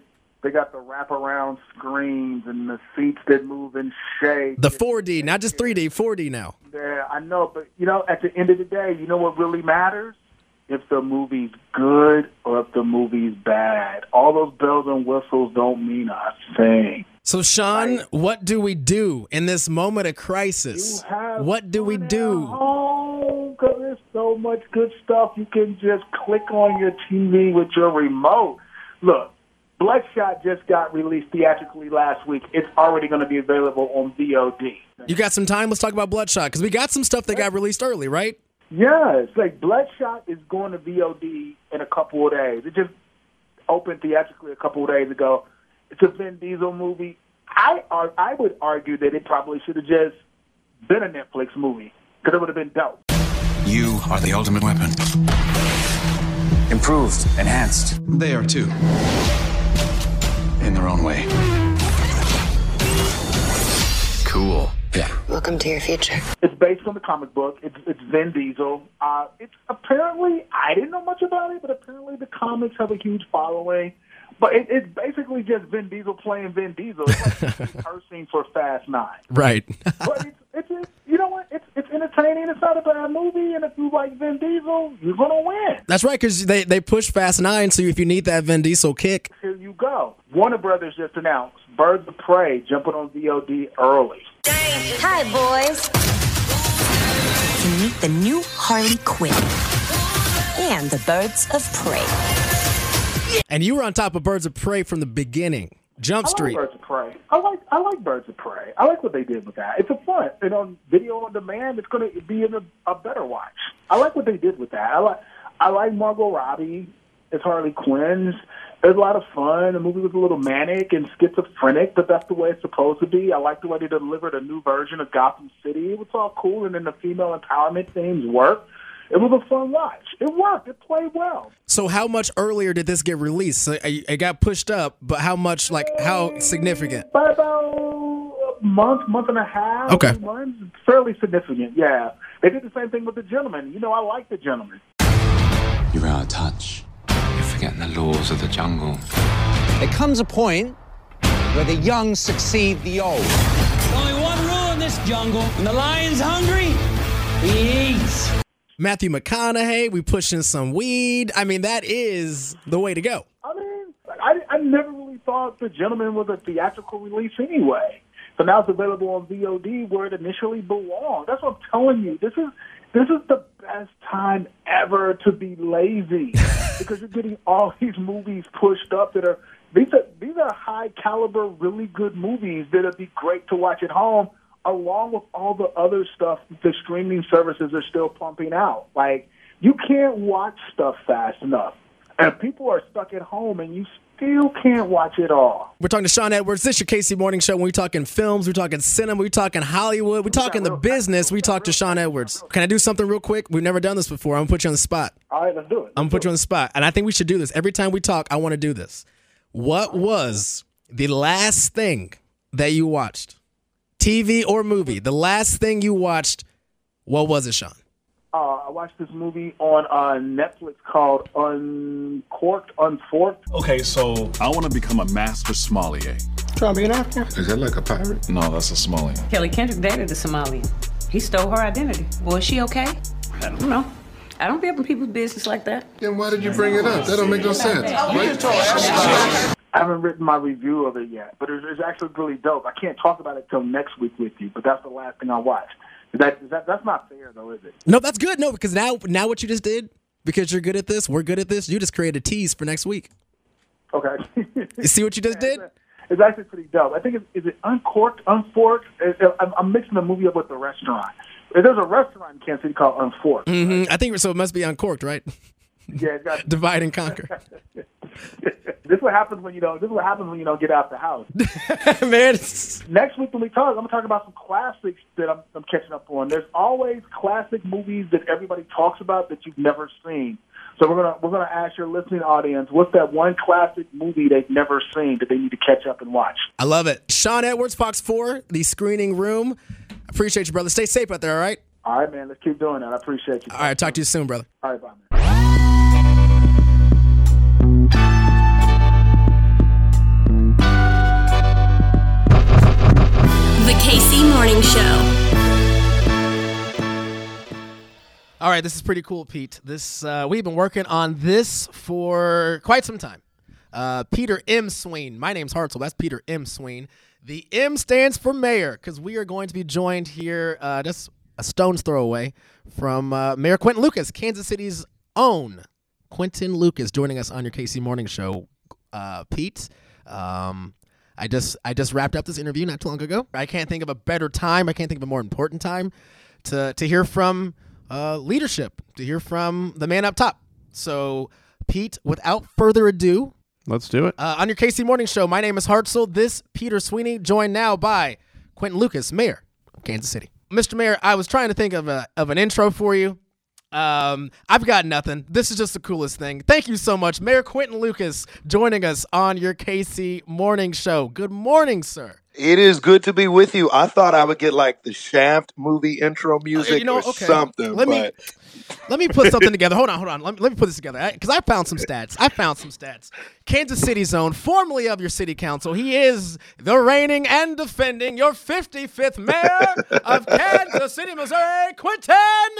They got the wraparound screens and the seats that move and shake. The four D, not just three D, four D now. Yeah, I know, but, you know, at the end of the day, you know what really matters? If the movie's good or if the movie's bad. All those bells and whistles don't mean a thing. So, Sean, right. What do we do in this moment of crisis? What do we do? Oh, because there's so much good stuff. You can just click on your T V with your remote. Look, Bloodshot just got released theatrically last week. It's already going to be available on V O D. You got some time? Let's talk about Bloodshot, because we got some stuff that got released early, right? Yeah, it's like Bloodshot is going to V O D in a couple of days. It just opened theatrically a couple of days ago. It's a Vin Diesel movie. I I would argue that it probably should have just been a Netflix movie, because it would have been dope. You are the ultimate weapon. Improved, enhanced. They are too. In their own way. Cool. Yeah. Welcome to your future. It's based on the comic book. It's, it's Vin Diesel. Uh, it's apparently, I didn't know much about it, but apparently the comics have a huge following. But it, it's basically just Vin Diesel playing Vin Diesel. It's like rehearsing for Fast Nine. Right. But it's, it's, it's, you know what? It's, it's entertaining. It's not a bad movie. And if you like Vin Diesel, you're going to win. That's right, because they, they push Fast Nine, so if you need that Vin Diesel kick. Here you go. Warner Brothers just announced Birds of Prey jumping on V O D early. Hi, boys. To meet the new Harley Quinn and the Birds of Prey. And you were on top of Birds of Prey from the beginning. Jump Street. I like Birds of Prey. I like I like Birds of Prey. I like what they did with that. It's a fun. And on video on demand, it's going to be in a, a better watch. I like what they did with that. I like I like Margot Robbie as Harley Quinn. It was a lot of fun. The movie was a little manic and schizophrenic, but that's the way it's supposed to be. I like the way they delivered a new version of Gotham City. It was all cool, and then the female empowerment themes worked. It was a fun watch. It worked. It played well. So how much earlier did this get released? So it got pushed up, but how much, like, how significant? By about a month, month and a half. Okay. Two months. Fairly significant, yeah. They did the same thing with The Gentleman. You know, I like The Gentleman. You're out of touch. You're forgetting the laws of the jungle. There comes a point where the young succeed the old. There's only one rule in this jungle. When the lion's hungry, he eats. Matthew McConaughey, we pushing some weed. I mean, that is the way to go. I mean, I, I never really thought The Gentleman was a theatrical release anyway. So now it's available on V O D where it initially belonged. That's what I'm telling you. This is this is the best time ever to be lazy because you're getting all these movies pushed up that are these are these are high caliber, really good movies that'd be great to watch at home, along with all the other stuff the streaming services are still pumping out. Like, you can't watch stuff fast enough. And people are stuck at home, and you still can't watch it all. We're talking to Sean Edwards. This is your K C Morning Show. When we're talking films, we're talking cinema, we're talking Hollywood, we're talking the business, we talk to Sean Edwards. Can I do something real quick? We've never done this before. I'm going to put you on the spot. All right, let's do it. I'm going to put you on the spot. And I think we should do this. Every time we talk, I want to do this. What was the last thing that you watched? T V or movie? The last thing you watched, what was it, Sean? Uh, I watched this movie on uh, Netflix called Uncorked, Unforked. Okay, so I want to become a master sommelier. Trying to be an actor? Is that like a pirate? No, that's a Somalian. Kelly Kendrick dated a Somalian. He stole her identity. Well, is she okay? I don't know. I don't be up in people's business like that. Then why did you bring it up? That don't make no sense. I haven't written my review of it yet, but it's, it's actually really dope. I can't talk about it till next week with you, but that's the last thing I watched. Is that, is that, that's not fair, though, is it? No, that's good. No, because now now what you just did, because you're good at this, we're good at this, you just created a tease for next week. Okay. You see what you just did? It's actually pretty dope. I think, it's, is it Uncorked, Unforked? It, it, I'm, I'm mixing the movie up with the restaurant. There's a restaurant in Kansas City called Unforked. Mm-hmm. Right? I think so. It must be Uncorked, right? Yeah, it's got divide and conquer. This is what happens when you don't. This is what happens when you don't get out the house. Man, next week when we talk, I'm gonna talk about some classics that I'm, I'm catching up on. There's always classic movies that everybody talks about that you've never seen. So we're gonna we're gonna ask your listening audience, what's that one classic movie they've never seen that they need to catch up and watch? I love it. Sean Edwards, Fox four, The Screening Room. Appreciate you, brother. Stay safe out there. All right. All right, man. Let's keep doing that. I appreciate you. All right. Talk to you soon, brother. All right, bye, man. C Morning Show. All right, this is pretty cool, Pete. This uh, we've been working on this for quite some time. Uh, Peter M. Sween. My name's Hartzell. That's Peter M. Sween. The M stands for mayor because we are going to be joined here uh, just a stone's throw away from uh, Mayor Quinton Lucas, Kansas City's own Quinton Lucas, joining us on your K C Morning Show. Uh, Pete, um, I just I just wrapped up this interview not too long ago. I can't think of a better time. I can't think of a more important time to to hear from uh, leadership, to hear from the man up top. So, Pete, without further ado, let's do it. Uh, on your K C Morning Show, my name is Hartzell. This Peter Sweeney, joined now by Quinton Lucas, Mayor of Kansas City. Mister Mayor, I was trying to think of a of an intro for you. Um, I've got nothing. This is just the coolest thing. Thank you so much, Mayor Quinton Lucas, joining us on your K C Morning Show. Good morning, sir. It is good to be with you. I thought I would get like the Shaft movie intro music uh, you know, or okay. something. Let but... me let me put something together. Hold on, hold on. Let me, let me put this together because I, I found some stats. I found some stats. Kansas City's own, formerly of your city council, he is the reigning and defending your fifty-fifth mayor of Kansas City, Missouri, Quinton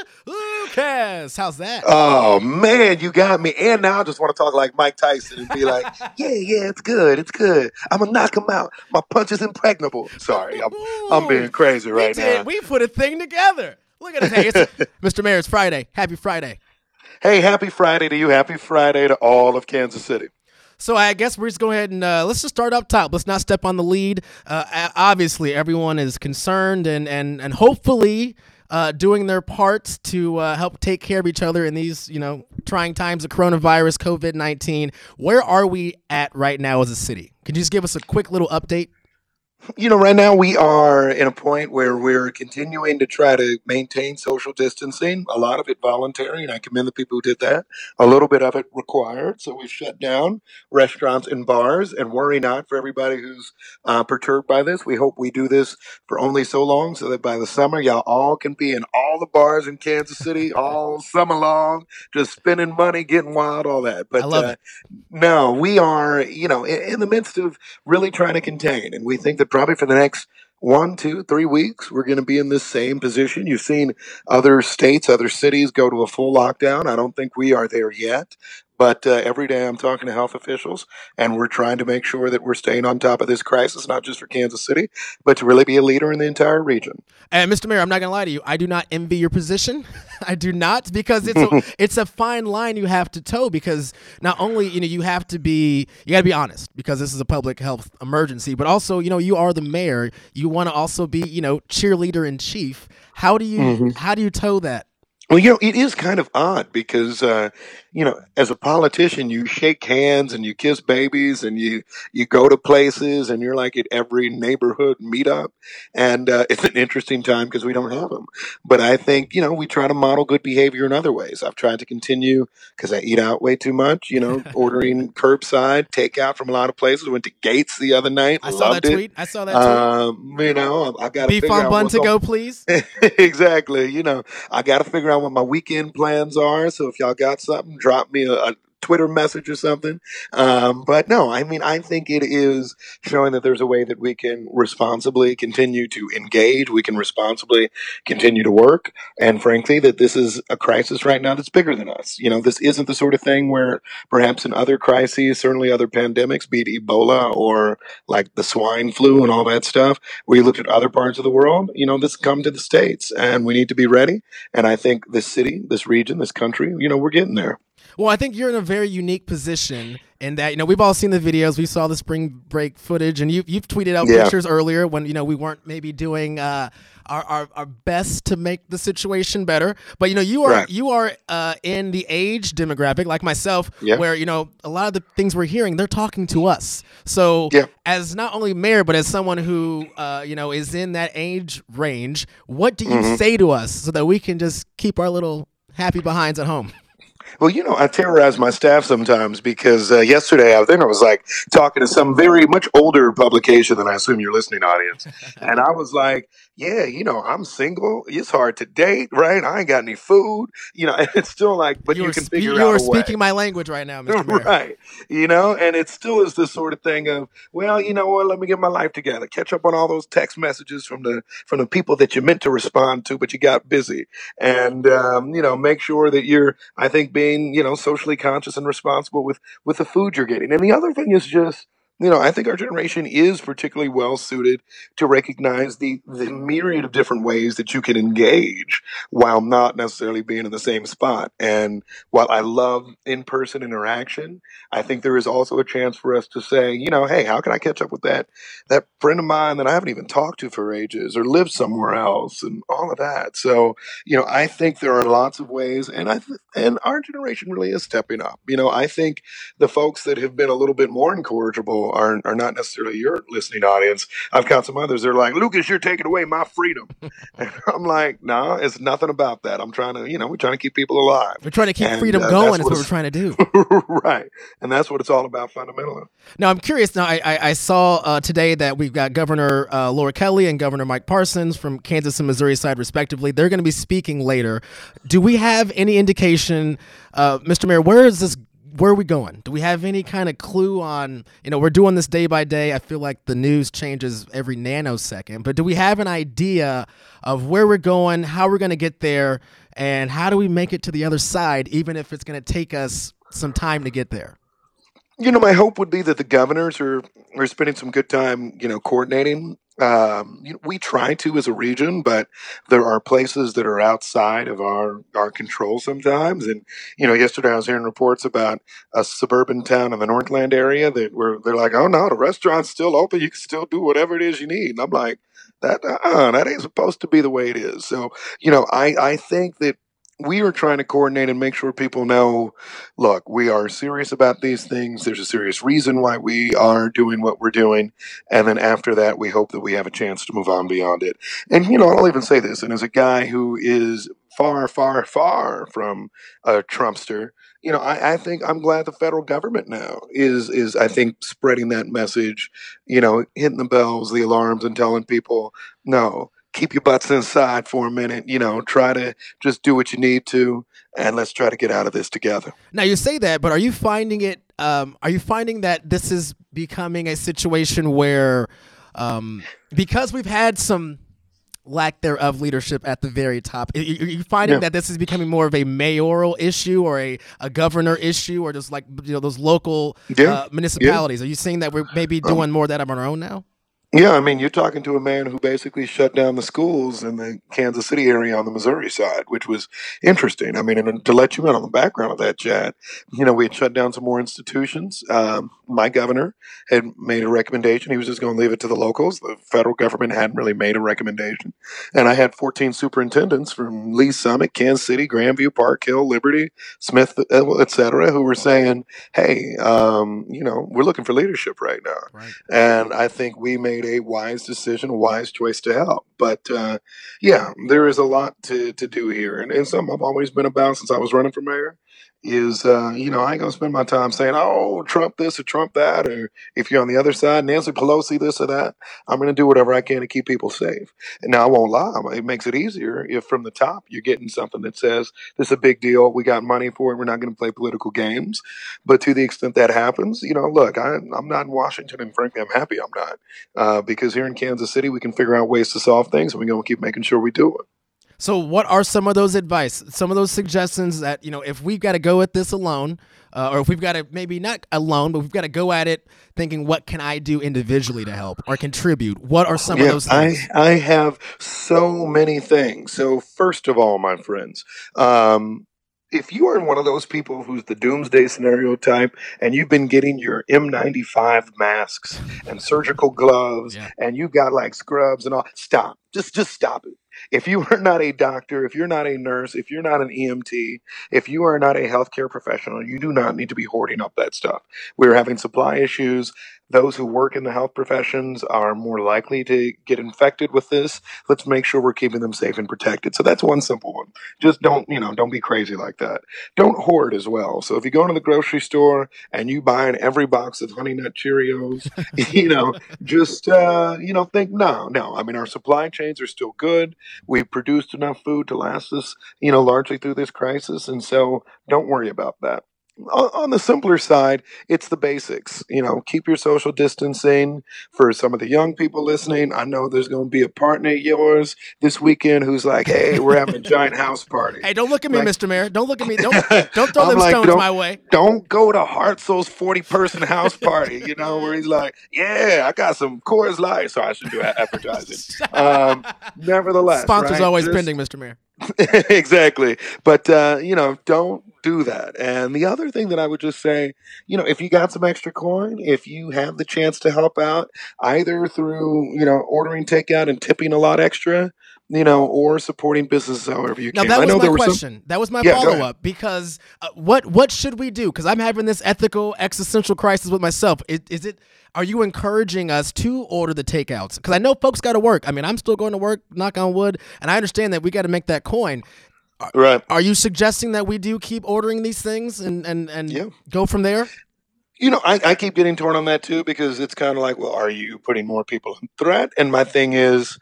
Lucas. How's that? Oh, man, you got me. And now I just want to talk like Mike Tyson and be like, yeah, yeah, it's good. It's good. I'm going to knock him out. My punch is impregnable. Sorry, I'm, I'm being crazy right we did. now. We put a thing together. Look at it. Hey, it's, Mister Mayor, it's Friday. Happy Friday. Hey, happy Friday to you. Happy Friday to all of Kansas City. So I guess we're just go ahead and uh, let's just start up top. Let's not step on the lead. Uh, obviously, everyone is concerned and and and hopefully uh, doing their part to uh, help take care of each other in these, you know, trying times of coronavirus, COVID nineteen. Where are we at right now as a city? Could you just give us a quick little update? You know, right now we are in a point where we're continuing to try to maintain social distancing, a lot of it voluntary, and I commend the people who did that. A little bit of it required. So we've shut down restaurants and bars, and worry not for everybody who's uh, perturbed by this. We hope we do this for only so long so that by the summer, y'all all can be in all the bars in Kansas City all summer long, just spending money, getting wild, all that. But I love uh, it. No, we are, you know, in, in the midst of really trying to contain, and we think that probably for the next one, two, three weeks, we're going to be in this same position. You've seen other states, other cities go to a full lockdown. I don't think we are there yet. But uh, every day I'm talking to health officials, and we're trying to make sure that we're staying on top of this crisis, not just for Kansas City, but to really be a leader in the entire region. And Mister Mayor, I'm not going to lie to you. I do not envy your position. I do not, because it's a, it's a fine line you have to toe, because not only, you know, you have to be, you got to be honest, because this is a public health emergency, but also, you know, you are the mayor. You want to also be, you know, cheerleader in chief. How do you, mm-hmm. how do you toe that? Well, you know, it is kind of odd because, uh, you know, as a politician, you shake hands and you kiss babies and you, you go to places and you're like at every neighborhood meetup. And uh, it's an interesting time because we don't have them. But I think, you know, we try to model good behavior in other ways. I've tried to continue because I eat out way too much, you know, ordering curbside, takeout from a lot of places. Went to Gates the other night. I saw that it. tweet. I saw that um, tweet. You know, I got to Beef on bun to go, please. Exactly. You know, I got to figure out what my weekend plans are. So if y'all got something, drop me a, a Twitter message or something. Um, but no, I mean, I think it is showing that there's a way that we can responsibly continue to engage. We can responsibly continue to work. And frankly, that this is a crisis right now that's bigger than us. You know, this isn't the sort of thing where perhaps in other crises, certainly other pandemics, be it Ebola or like the swine flu and all that stuff, where you looked at other parts of the world, you know, this come to the States and we need to be ready. And I think this city, this region, this country, you know, we're getting there. Well, I think you're in a very unique position in that, you know, we've all seen the videos. We saw the spring break footage, and you, you've tweeted out yeah. pictures earlier when, you know, we weren't maybe doing uh, our, our our best to make the situation better. But, you know, you are right. you are uh, in the age demographic, like myself, yeah. where, you know, a lot of the things we're hearing, they're talking to us. So yeah. as not only mayor, but as someone who, uh, you know, is in that age range, what do you mm-hmm. say to us so that we can just keep our little happy behinds at home? Well, you know, I terrorize my staff sometimes because uh, yesterday I think I was like talking to some very much older publication than I assume your listening audience. And I was like, yeah, you know, I'm single. It's hard to date, right? I ain't got any food, you know, and it's still like, but you, you can spe- figure you out a way. You are speaking my language right now, Mister Mayor. Right. You know, and it still is this sort of thing of, well, you know what, let me get my life together. Catch up on all those text messages from the from the people that you meant to respond to, but you got busy. And, um, you know, make sure that you're, I think, being, you know, socially conscious and responsible with, with the food you're getting. And the other thing is just, you know, I think our generation is particularly well suited to recognize the, the myriad of different ways that you can engage while not necessarily being in the same spot. And while I love in-person interaction, I think there is also a chance for us to say, you know, hey, how can I catch up with that, that friend of mine that I haven't even talked to for ages or lived somewhere else and all of that. So, you know, I think there are lots of ways, and I th- and our generation really is stepping up. You know, I think the folks that have been a little bit more incorrigible are are not necessarily your listening audience. I've got some others. They're like, Lucas, you're taking away my freedom. And I'm like, no, nah, it's nothing about that. I'm trying to, you know, we're trying to keep people alive. We're trying to keep and, freedom uh, going. Is what, what we're trying to do. Right. And that's what it's all about fundamentally. Now, I'm curious. Now, I, I, I saw uh, today that we've got Governor uh, Laura Kelly and Governor Mike Parsons from Kansas and Missouri side, respectively. They're going to be speaking later. Do we have any indication, uh, Mister Mayor, where is this Where are we going? Do we have any kind of clue on, you know, we're doing this day by day. I feel like the news changes every nanosecond. But do we have an idea of where we're going, how we're going to get there, and how do we make it to the other side, even if it's going to take us some time to get there? You know, my hope would be that the governors are, are spending some good time, you know, coordinating. Um, you know, we try to as a region, but there are places that are outside of our, our control sometimes. And, you know, yesterday I was hearing reports about a suburban town in the Northland area that where they're like, oh no, the restaurant's still open. You can still do whatever it is you need. And I'm like, that, uh, that ain't supposed to be the way it is. So, you know, I, I think that we are trying to coordinate and make sure people know, look, we are serious about these things. There's a serious reason why we are doing what we're doing. And then after that, we hope that we have a chance to move on beyond it. And, you know, I'll even say this, and as a guy who is far, far, far from a Trumpster, you know, I, I think I'm glad the federal government now is, is, I think, spreading that message, you know, hitting the bells, the alarms, and telling people, no, keep your butts inside for a minute, you know, try to just do what you need to, and let's try to get out of this together. Now, you say that, but are you finding it, um, are you finding that this is becoming a situation where, um, because we've had some lack thereof leadership at the very top, are you finding yeah. that this is becoming more of a mayoral issue or a, a governor issue or just like, you know, those local yeah. uh, municipalities? Yeah. Are you seeing that we're maybe doing um, more of that on our own now? Yeah, I mean, you're talking to a man who basically shut down the schools in the Kansas City area on the Missouri side, which was interesting. I mean, and to let you in on the background of that, Chad, you know, we had shut down some more institutions. Um, my governor had made a recommendation. He was just going to leave it to the locals. The federal government hadn't really made a recommendation. And I had fourteen superintendents from Lee Summit, Kansas City, Grandview, Park Hill, Liberty, Smith, et cetera, who were saying, hey, um, you know, we're looking for leadership right now. Right. And I think we made a wise decision, a wise choice to help. But uh, yeah, there is a lot to, to do here. And, and something I've always been about since I was running for mayor is, uh, you know, I ain't going to spend my time saying, oh, Trump this or Trump that, or if you're on the other side, Nancy Pelosi this or that. I'm going to do whatever I can to keep people safe. And now I won't lie. It makes it easier if from the top you're getting something that says, this is a big deal. We got money for it. We're not going to play political games. But to the extent that happens, you know, look, I, I'm not in Washington, and frankly, I'm happy I'm not. Uh, because here in Kansas City, we can figure out ways to solve things, and we're going to keep making sure we do it. So what are some of those advice, some of those suggestions that, you know, if we've got to go at this alone, uh, or if we've got to maybe not alone, but we've got to go at it thinking, what can I do individually to help or contribute? What are some yeah, of those things? I, I have so many things. So first of all, my friends, um, if you are one of those people who's the doomsday scenario type and you've been getting your M ninety-five masks and surgical gloves yeah. and you've got like scrubs and all, stop. Just just stop it. if you are not a doctor, if you're not a nurse, if you're not an E M T, if you are not a healthcare professional, you do not need to be hoarding up that stuff. We're having supply issues. Those who work in the health professions are more likely to get infected with this. Let's make sure we're keeping them safe and protected. So that's one simple one. Just don't, you know, don't be crazy like that. Don't hoard as well. So if you go to the grocery store and you buy in every box of Honey Nut Cheerios, you know, just, uh, you know, think, no, no. I mean, our supply chains are still good. We've produced enough food to last us, you know, largely through this crisis. And so don't worry about that. On the simpler side, it's the basics. You know, keep your social distancing. For some of the young people listening, I know there's going to be a partner of yours this weekend who's like, hey, we're having a giant house party. Hey, don't look at me, Like- Mister Mayor. Don't look at me. Don't don't throw I'm them like, stones don't- my way. Don't go to Hartzell's forty-person house party, you know, where he's like, yeah, I got some Coors Light. So I should do a- advertising. Um, nevertheless. Sponsors right, always just- pending, Mister Mayor. exactly. But, uh, you know, don't do that. And the other thing that I would just say, you know, if you got some extra coin, if you have the chance to help out, either through, you know, ordering takeout and tipping a lot extra, you know, or supporting businesses however you Now can. that I was know my there were some- question. That was my Yeah, go follow ahead. up because uh, what what should we do? Because I'm having this ethical existential crisis with myself. Is, is it? Are you encouraging us to order the takeouts? Because I know folks got to work. I mean, I'm still going to work. Knock on wood, and I understand that we got to make that coin. Are, right. Are you suggesting that we do keep ordering these things and and and Yeah. go from there? You know, I, I keep getting torn on that too because it's kind of like, well, are you putting more people in threat? And my thing is,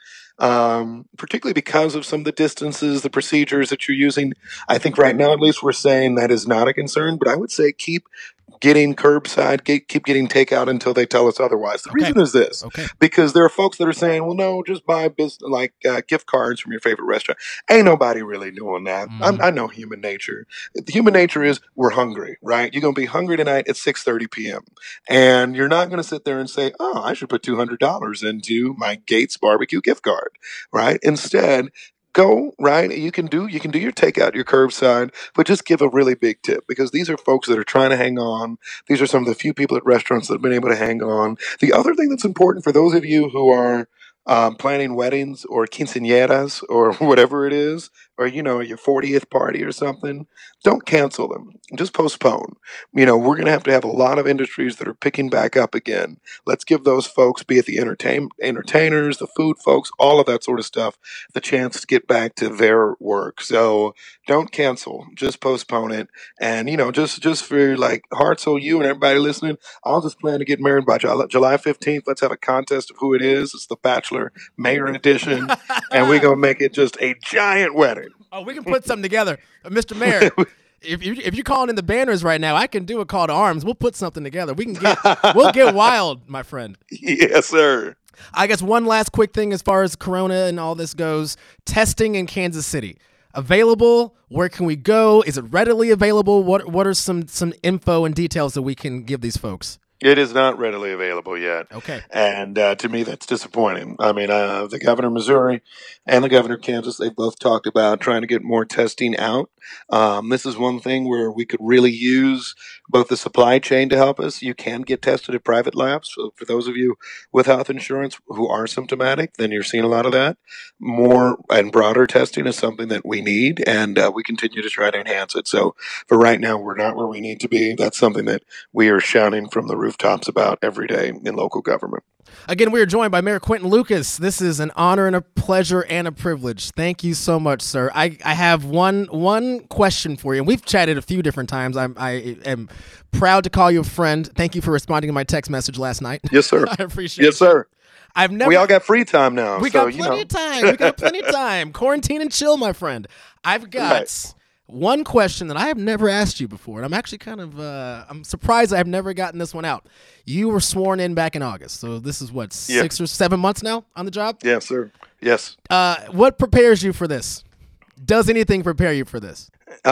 um, particularly because of some of the distances, the procedures that you're using, I think right now at least we're saying that is not a concern. But I would say keep getting curbside, get, keep getting takeout until they tell us otherwise. The reason is this, Okay. because there are folks that are saying, well, no, just buy business, like uh, gift cards from your favorite restaurant. Ain't nobody really doing that. I'm, I know human nature. Human nature is we're hungry, right? You're going to be hungry tonight at six thirty p.m. And you're not going to sit there and say, oh, I should put two hundred dollars into my Gates barbecue gift card, right? Instead, go, right? You can do you can do your takeout, your curbside, but just give a really big tip because these are folks that are trying to hang on. These are some of the few people at restaurants that have been able to hang on. The other thing that's important for those of you who are um, planning weddings or quinceañeras or whatever it is, or, you know, your fortieth party or something, don't cancel them. Just postpone. You know, we're going to have to have a lot of industries that are picking back up again. Let's give those folks, be it the entertain entertainers, the food folks, all of that sort of stuff, the chance to get back to their work. So don't cancel. Just postpone it. And, you know, just, just for like Hartzell, you and everybody listening, I'll just plan to get married by July July fifteenth. Let's have a contest of who it is. It's the Bachelor Mayor Edition. And we're going to make it just a giant wedding. Oh, we can put something together, uh, Mister Mayor. If you if you're calling in the banners right now, I can do a call to arms. We'll put something together. We can get we'll get wild, my friend. Yes, sir. I guess one last quick thing as far as Corona and all this goes: testing in Kansas City available. Where can we go? Is it readily available? What what are some some info and details that we can give these folks? It is not readily available yet. Okay. And uh, to me, that's disappointing. I mean, uh, the governor of Missouri and the governor of Kansas, they both talked about trying to get more testing out. Um, this is one thing where we could really use both the supply chain to help us. You can get tested at private labs. So for those of you with health insurance who are symptomatic, then you're seeing a lot of that. More and broader testing is something that we need, and uh, we continue to try to enhance it. So for right now, we're not where we need to be. That's something that we are shouting from the rooftops about every day in local government. Again, we are joined by Mayor Quinton Lucas. This is an honor and a pleasure and a privilege. Thank you so much, sir. I, I have one one question for you. And we've chatted a few different times. I'm, I am proud to call you a friend. Thank you for responding to my text message last night. Yes, sir. I appreciate it. Yes, sir. I've never. We all got free time now. We so, got you plenty know. of time. We got plenty of time. Quarantine and chill, my friend. I've got Right. one question that I have never asked you before, and I'm actually kind of uh, I'm surprised I've never gotten this one out. You were sworn in back in August, so this is what Yeah. six or seven months now on the job. Yes, sir. Yes. Uh, what prepares you for this? Does anything prepare you for this?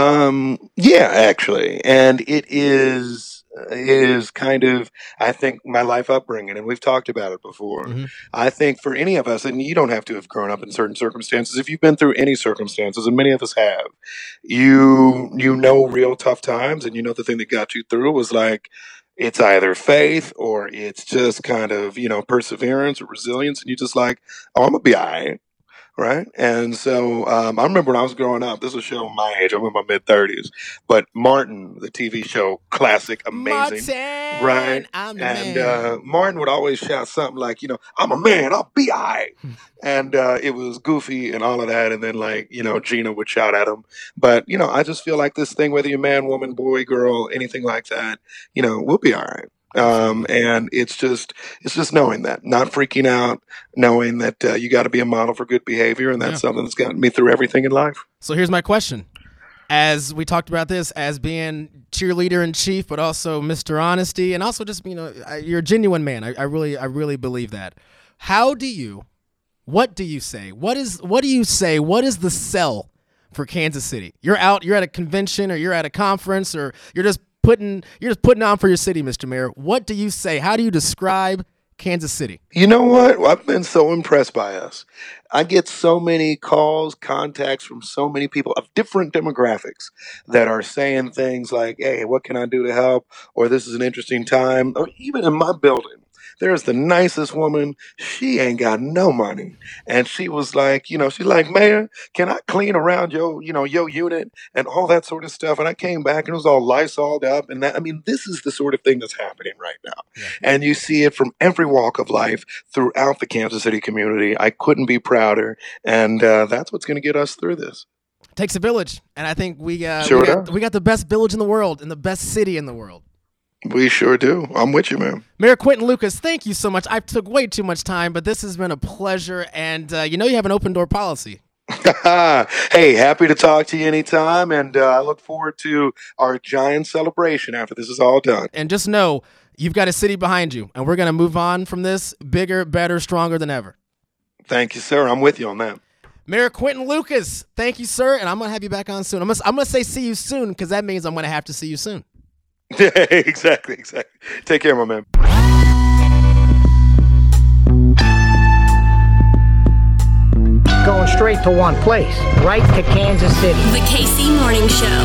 Um, yeah, actually. And it is, it is kind of, I think, my life upbringing, and we've talked about it before. Mm-hmm. I think for any of us, and you don't have to have grown up in certain circumstances, if you've been through any circumstances, and many of us have, you, you know real tough times, and you know the thing that got you through was like, it's either faith or it's just kind of, you know, perseverance or resilience, and you're just like, oh, I'm going to be all right. right? And so um, I remember when I was growing up, this was a show my age, I'm in my mid-thirties, but Martin, the T V show, classic, amazing, Martin, right? I'm the and man. Uh, Martin would always shout something like, you know, I'm a man, I'll be all right. And uh, it was goofy and all of that. And then, like, you know, Gina would shout at him. But, you know, I just feel like this thing, whether you're man, woman, boy, girl, anything like that, you know, we'll be all right. Um, and it's just, it's just knowing that, not freaking out, knowing that uh, you got to be a model for good behavior. And that's yeah. something that's gotten me through everything in life. So here's my question. As we talked about this, as being cheerleader in chief, but also Mister Honesty, and also just, you know, you're a genuine man. I, I really, I really believe that. How do you, what do you say? What is, what do you say? What is the sell for Kansas City? You're out, you're at a convention or you're at a conference or you're just putting, you're just putting on for your city, Mister Mayor. What do you say? How do you describe Kansas City? You know what? I've been so impressed by us. I get so many calls, contacts from so many people of different demographics that are saying things like, hey, what can I do to help? Or this is an interesting time. Or even in my building, there's the nicest woman. She ain't got no money. And she was like, you know, she's like, Mayor, can I clean around your, you know, your unit and all that sort of stuff? And I came back and it was all Lysoled up. And that, I mean, this is the sort of thing that's happening right now. Yeah. And you see it from every walk of life throughout the Kansas City community. I couldn't be prouder. And uh, that's what's going to get us through this. It takes a village. And I think we, uh, sure we, got, we got the best village in the world and the best city in the world. We sure do. I'm with you, man. Mayor Quinton Lucas, thank you so much. I took way too much time, but this has been a pleasure. And uh, you know you have an open door policy. Hey, happy to talk to you anytime. And uh, I look forward to our giant celebration after this is all done. And just know you've got a city behind you. And we're going to move on from this bigger, better, stronger than ever. Thank you, sir. I'm with you on that. Mayor Quinton Lucas, thank you, sir. And I'm going to have you back on soon. I'm going to I'm going to say see you soon because that means I'm going to have to see you soon. exactly, exactly. Take care, my man. Going straight to one place, right to Kansas City. The K C Morning Show.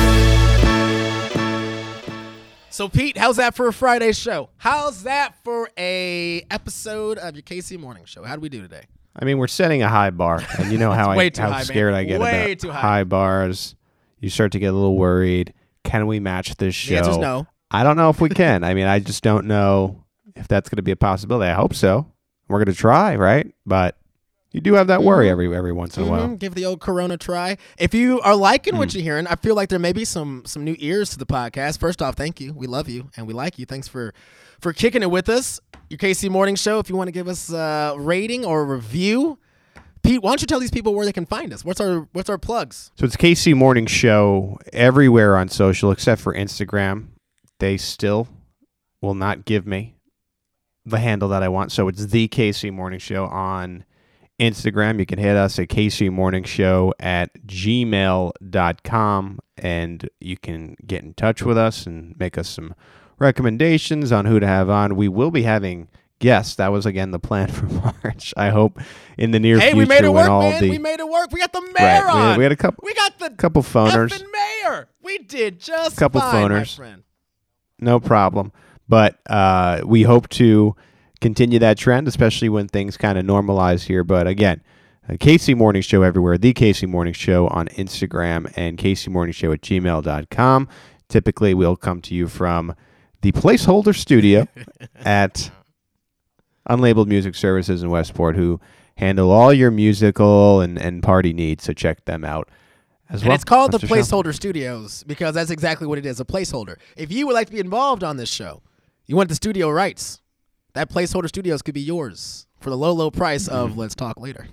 So, Pete, how's that for a Friday show? How's that for a episode of your K C Morning Show? How do we do today? I mean, we're setting a high bar, and you know how I how high, scared man. I get way about too high. high bars. You start to get a little worried. Can we match this show? The answer's no. I don't know if we can. I mean, I just don't know if that's going to be a possibility. I hope so. We're going to try, right? But you do have that worry mm-hmm. every every once in mm-hmm. a while. Give the old Corona try. If you are liking mm. what you're hearing, I feel like there may be some some new ears to the podcast. First off, thank you. We love you and we like you. Thanks for for kicking it with us. Your K C Morning Show. If you want to give us a rating or a review, Pete, why don't you tell these people where they can find us? What's our what's our plugs? So it's K C Morning Show everywhere on social except for Instagram. They still will not give me the handle that I want. So it's the K C Morning Show on Instagram. You can hit us at K C Morning Show at gmail dot com and you can get in touch with us and make us some recommendations on who to have on. We will be having guests. That was again the plan for March. I hope in the near hey, future. Hey, we made it when work, all man. The, we made it work. We got the mayor right. on. We had, we had a couple. We got the couple phoners. effing mayor. We did just couple fine, phoners. my friend. No problem. But uh, we hope to continue that trend, especially when things kind of normalize here. But again, uh, K C Morning Show everywhere. The K C Morning Show on Instagram and K C Morning Show at gmail dot com. Typically, we'll come to you from the placeholder studio at Unlabeled Music Services in Westport, who handle all your musical and, and party needs. So check them out as and well. It's called That's the the Placeholder show. Studios because that's exactly what it is, a placeholder. If you would like to be involved on this show, you want the studio rights, that Placeholder Studios could be yours for the low, low price of Let's Talk Later.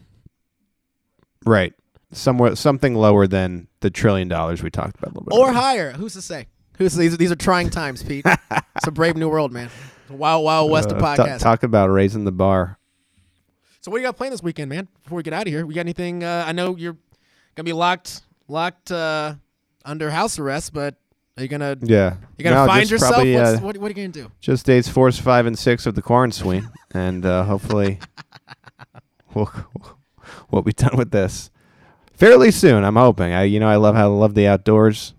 Right. Somewhere, something lower than the trillion dollars we talked about a little bit. Or earlier. higher. Who's to say? Who's these? These are trying times, Pete. It's a brave new world, man. Wild, wild west uh, of podcast. T- talk about raising the bar. So what do you got planned this weekend, man? Before we get out of here, we got anything? Uh, I know you're gonna be locked, locked uh, under house arrest, but are you gonna? Yeah. You gonna no, find yourself? Probably, uh, what, what are you gonna do? Just days four, five, and six of the Corn Swing, and uh, hopefully we'll we'll be done with this fairly soon. I'm hoping. I, you know, I love how I love the outdoors.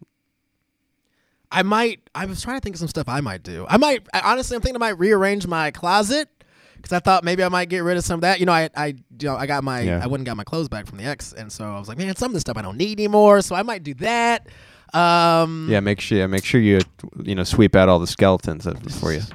I might. I was trying to think of some stuff I might do. I might. I, honestly, I'm thinking I might rearrange my closet because I thought maybe I might get rid of some of that. You know, I I you know I got my Yeah. I went and got my clothes back from the ex, and so I was like, man, some of this stuff I don't need anymore, so I might do that. Um, Yeah, make sure. Yeah, make sure you you know sweep out all the skeletons before you.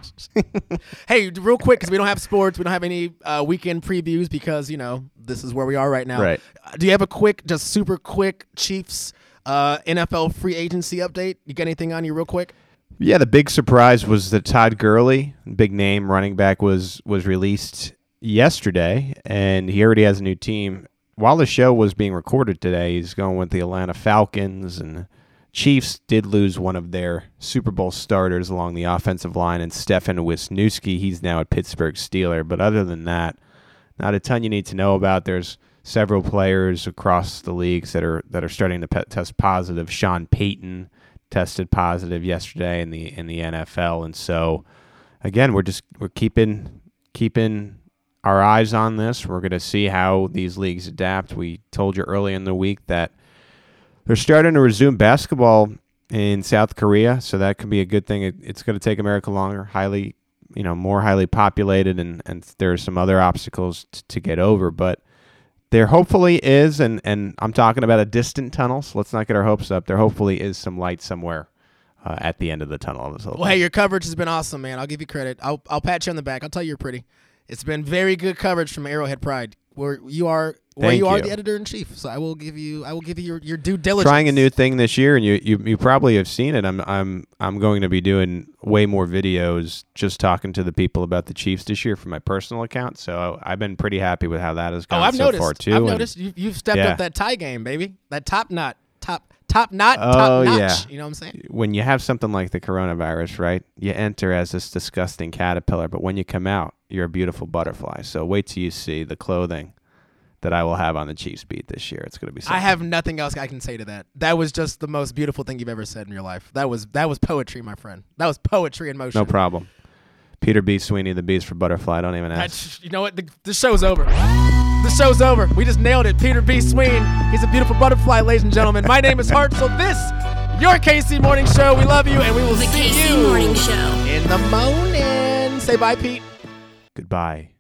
Hey, real quick, because we don't have sports, we don't have any uh, weekend previews because you know this is where we are right now. Right. Uh, do you have a quick, just super quick Chiefs uh, N F L free agency update? You got anything on you, real quick? Yeah, the big surprise was that Todd Gurley, big name running back, was was released yesterday, and he already has a new team. While the show was being recorded today, he's going with the Atlanta Falcons, and Chiefs did lose one of their Super Bowl starters along the offensive line, and Stefan Wisniewski. He's now a Pittsburgh Steeler, but other than that, not a ton you need to know about. There's several players across the leagues that are that are starting to pe- test positive. Sean Payton tested positive yesterday in the in the N F L, and so again, we're just we're keeping keeping our eyes on this. We're going to see how these leagues adapt. We told you early in the week that they're starting to resume basketball in South Korea, so that could be a good thing. It, it's going to take America longer, highly, you know, more highly populated, and and there are some other obstacles t- to get over, but there hopefully is, and, and I'm talking about a distant tunnel, so let's not get our hopes up. There hopefully is some light somewhere uh, at the end of the tunnel. Of this whole Well, thing. hey, your coverage has been awesome, man. I'll give you credit. I'll I'll pat you on the back. I'll tell you you're pretty. It's been very good coverage from Arrowhead Pride, where you are where Thank you are you. the editor in chief. So I will give you I will give you your, your due diligence. Trying a new thing this year, and you, you you probably have seen it. I'm I'm I'm going to be doing way more videos, just talking to the people about the Chiefs this year from my personal account. So I've been pretty happy with how that has gone Oh, I've so noticed. far too. I've and- noticed you, you've stepped yeah. up that tie game, baby. That top knot, top top knot, Oh top notch. yeah, You know what I'm saying? When you have something like the coronavirus, right? You enter as this disgusting caterpillar, but when you come out, you're a beautiful butterfly. So wait till you see the clothing that I will have on the Chiefs beat this year. It's going to be something. I have nothing else I can say to that. That was just the most beautiful thing you've ever said in your life. That was that was poetry, my friend. That was poetry in motion. No problem. Peter B. Sweeney, the Beast for Butterfly. Don't even ask. That's- you know what? The, the show's over. The show's over. We just nailed it. Peter B. Sween. He's a beautiful butterfly, ladies and gentlemen. My name is Hart. So this, your K C Morning Show. We love you, and we will The see K C you Morning Show. in the morning. Say bye, Pete. Goodbye.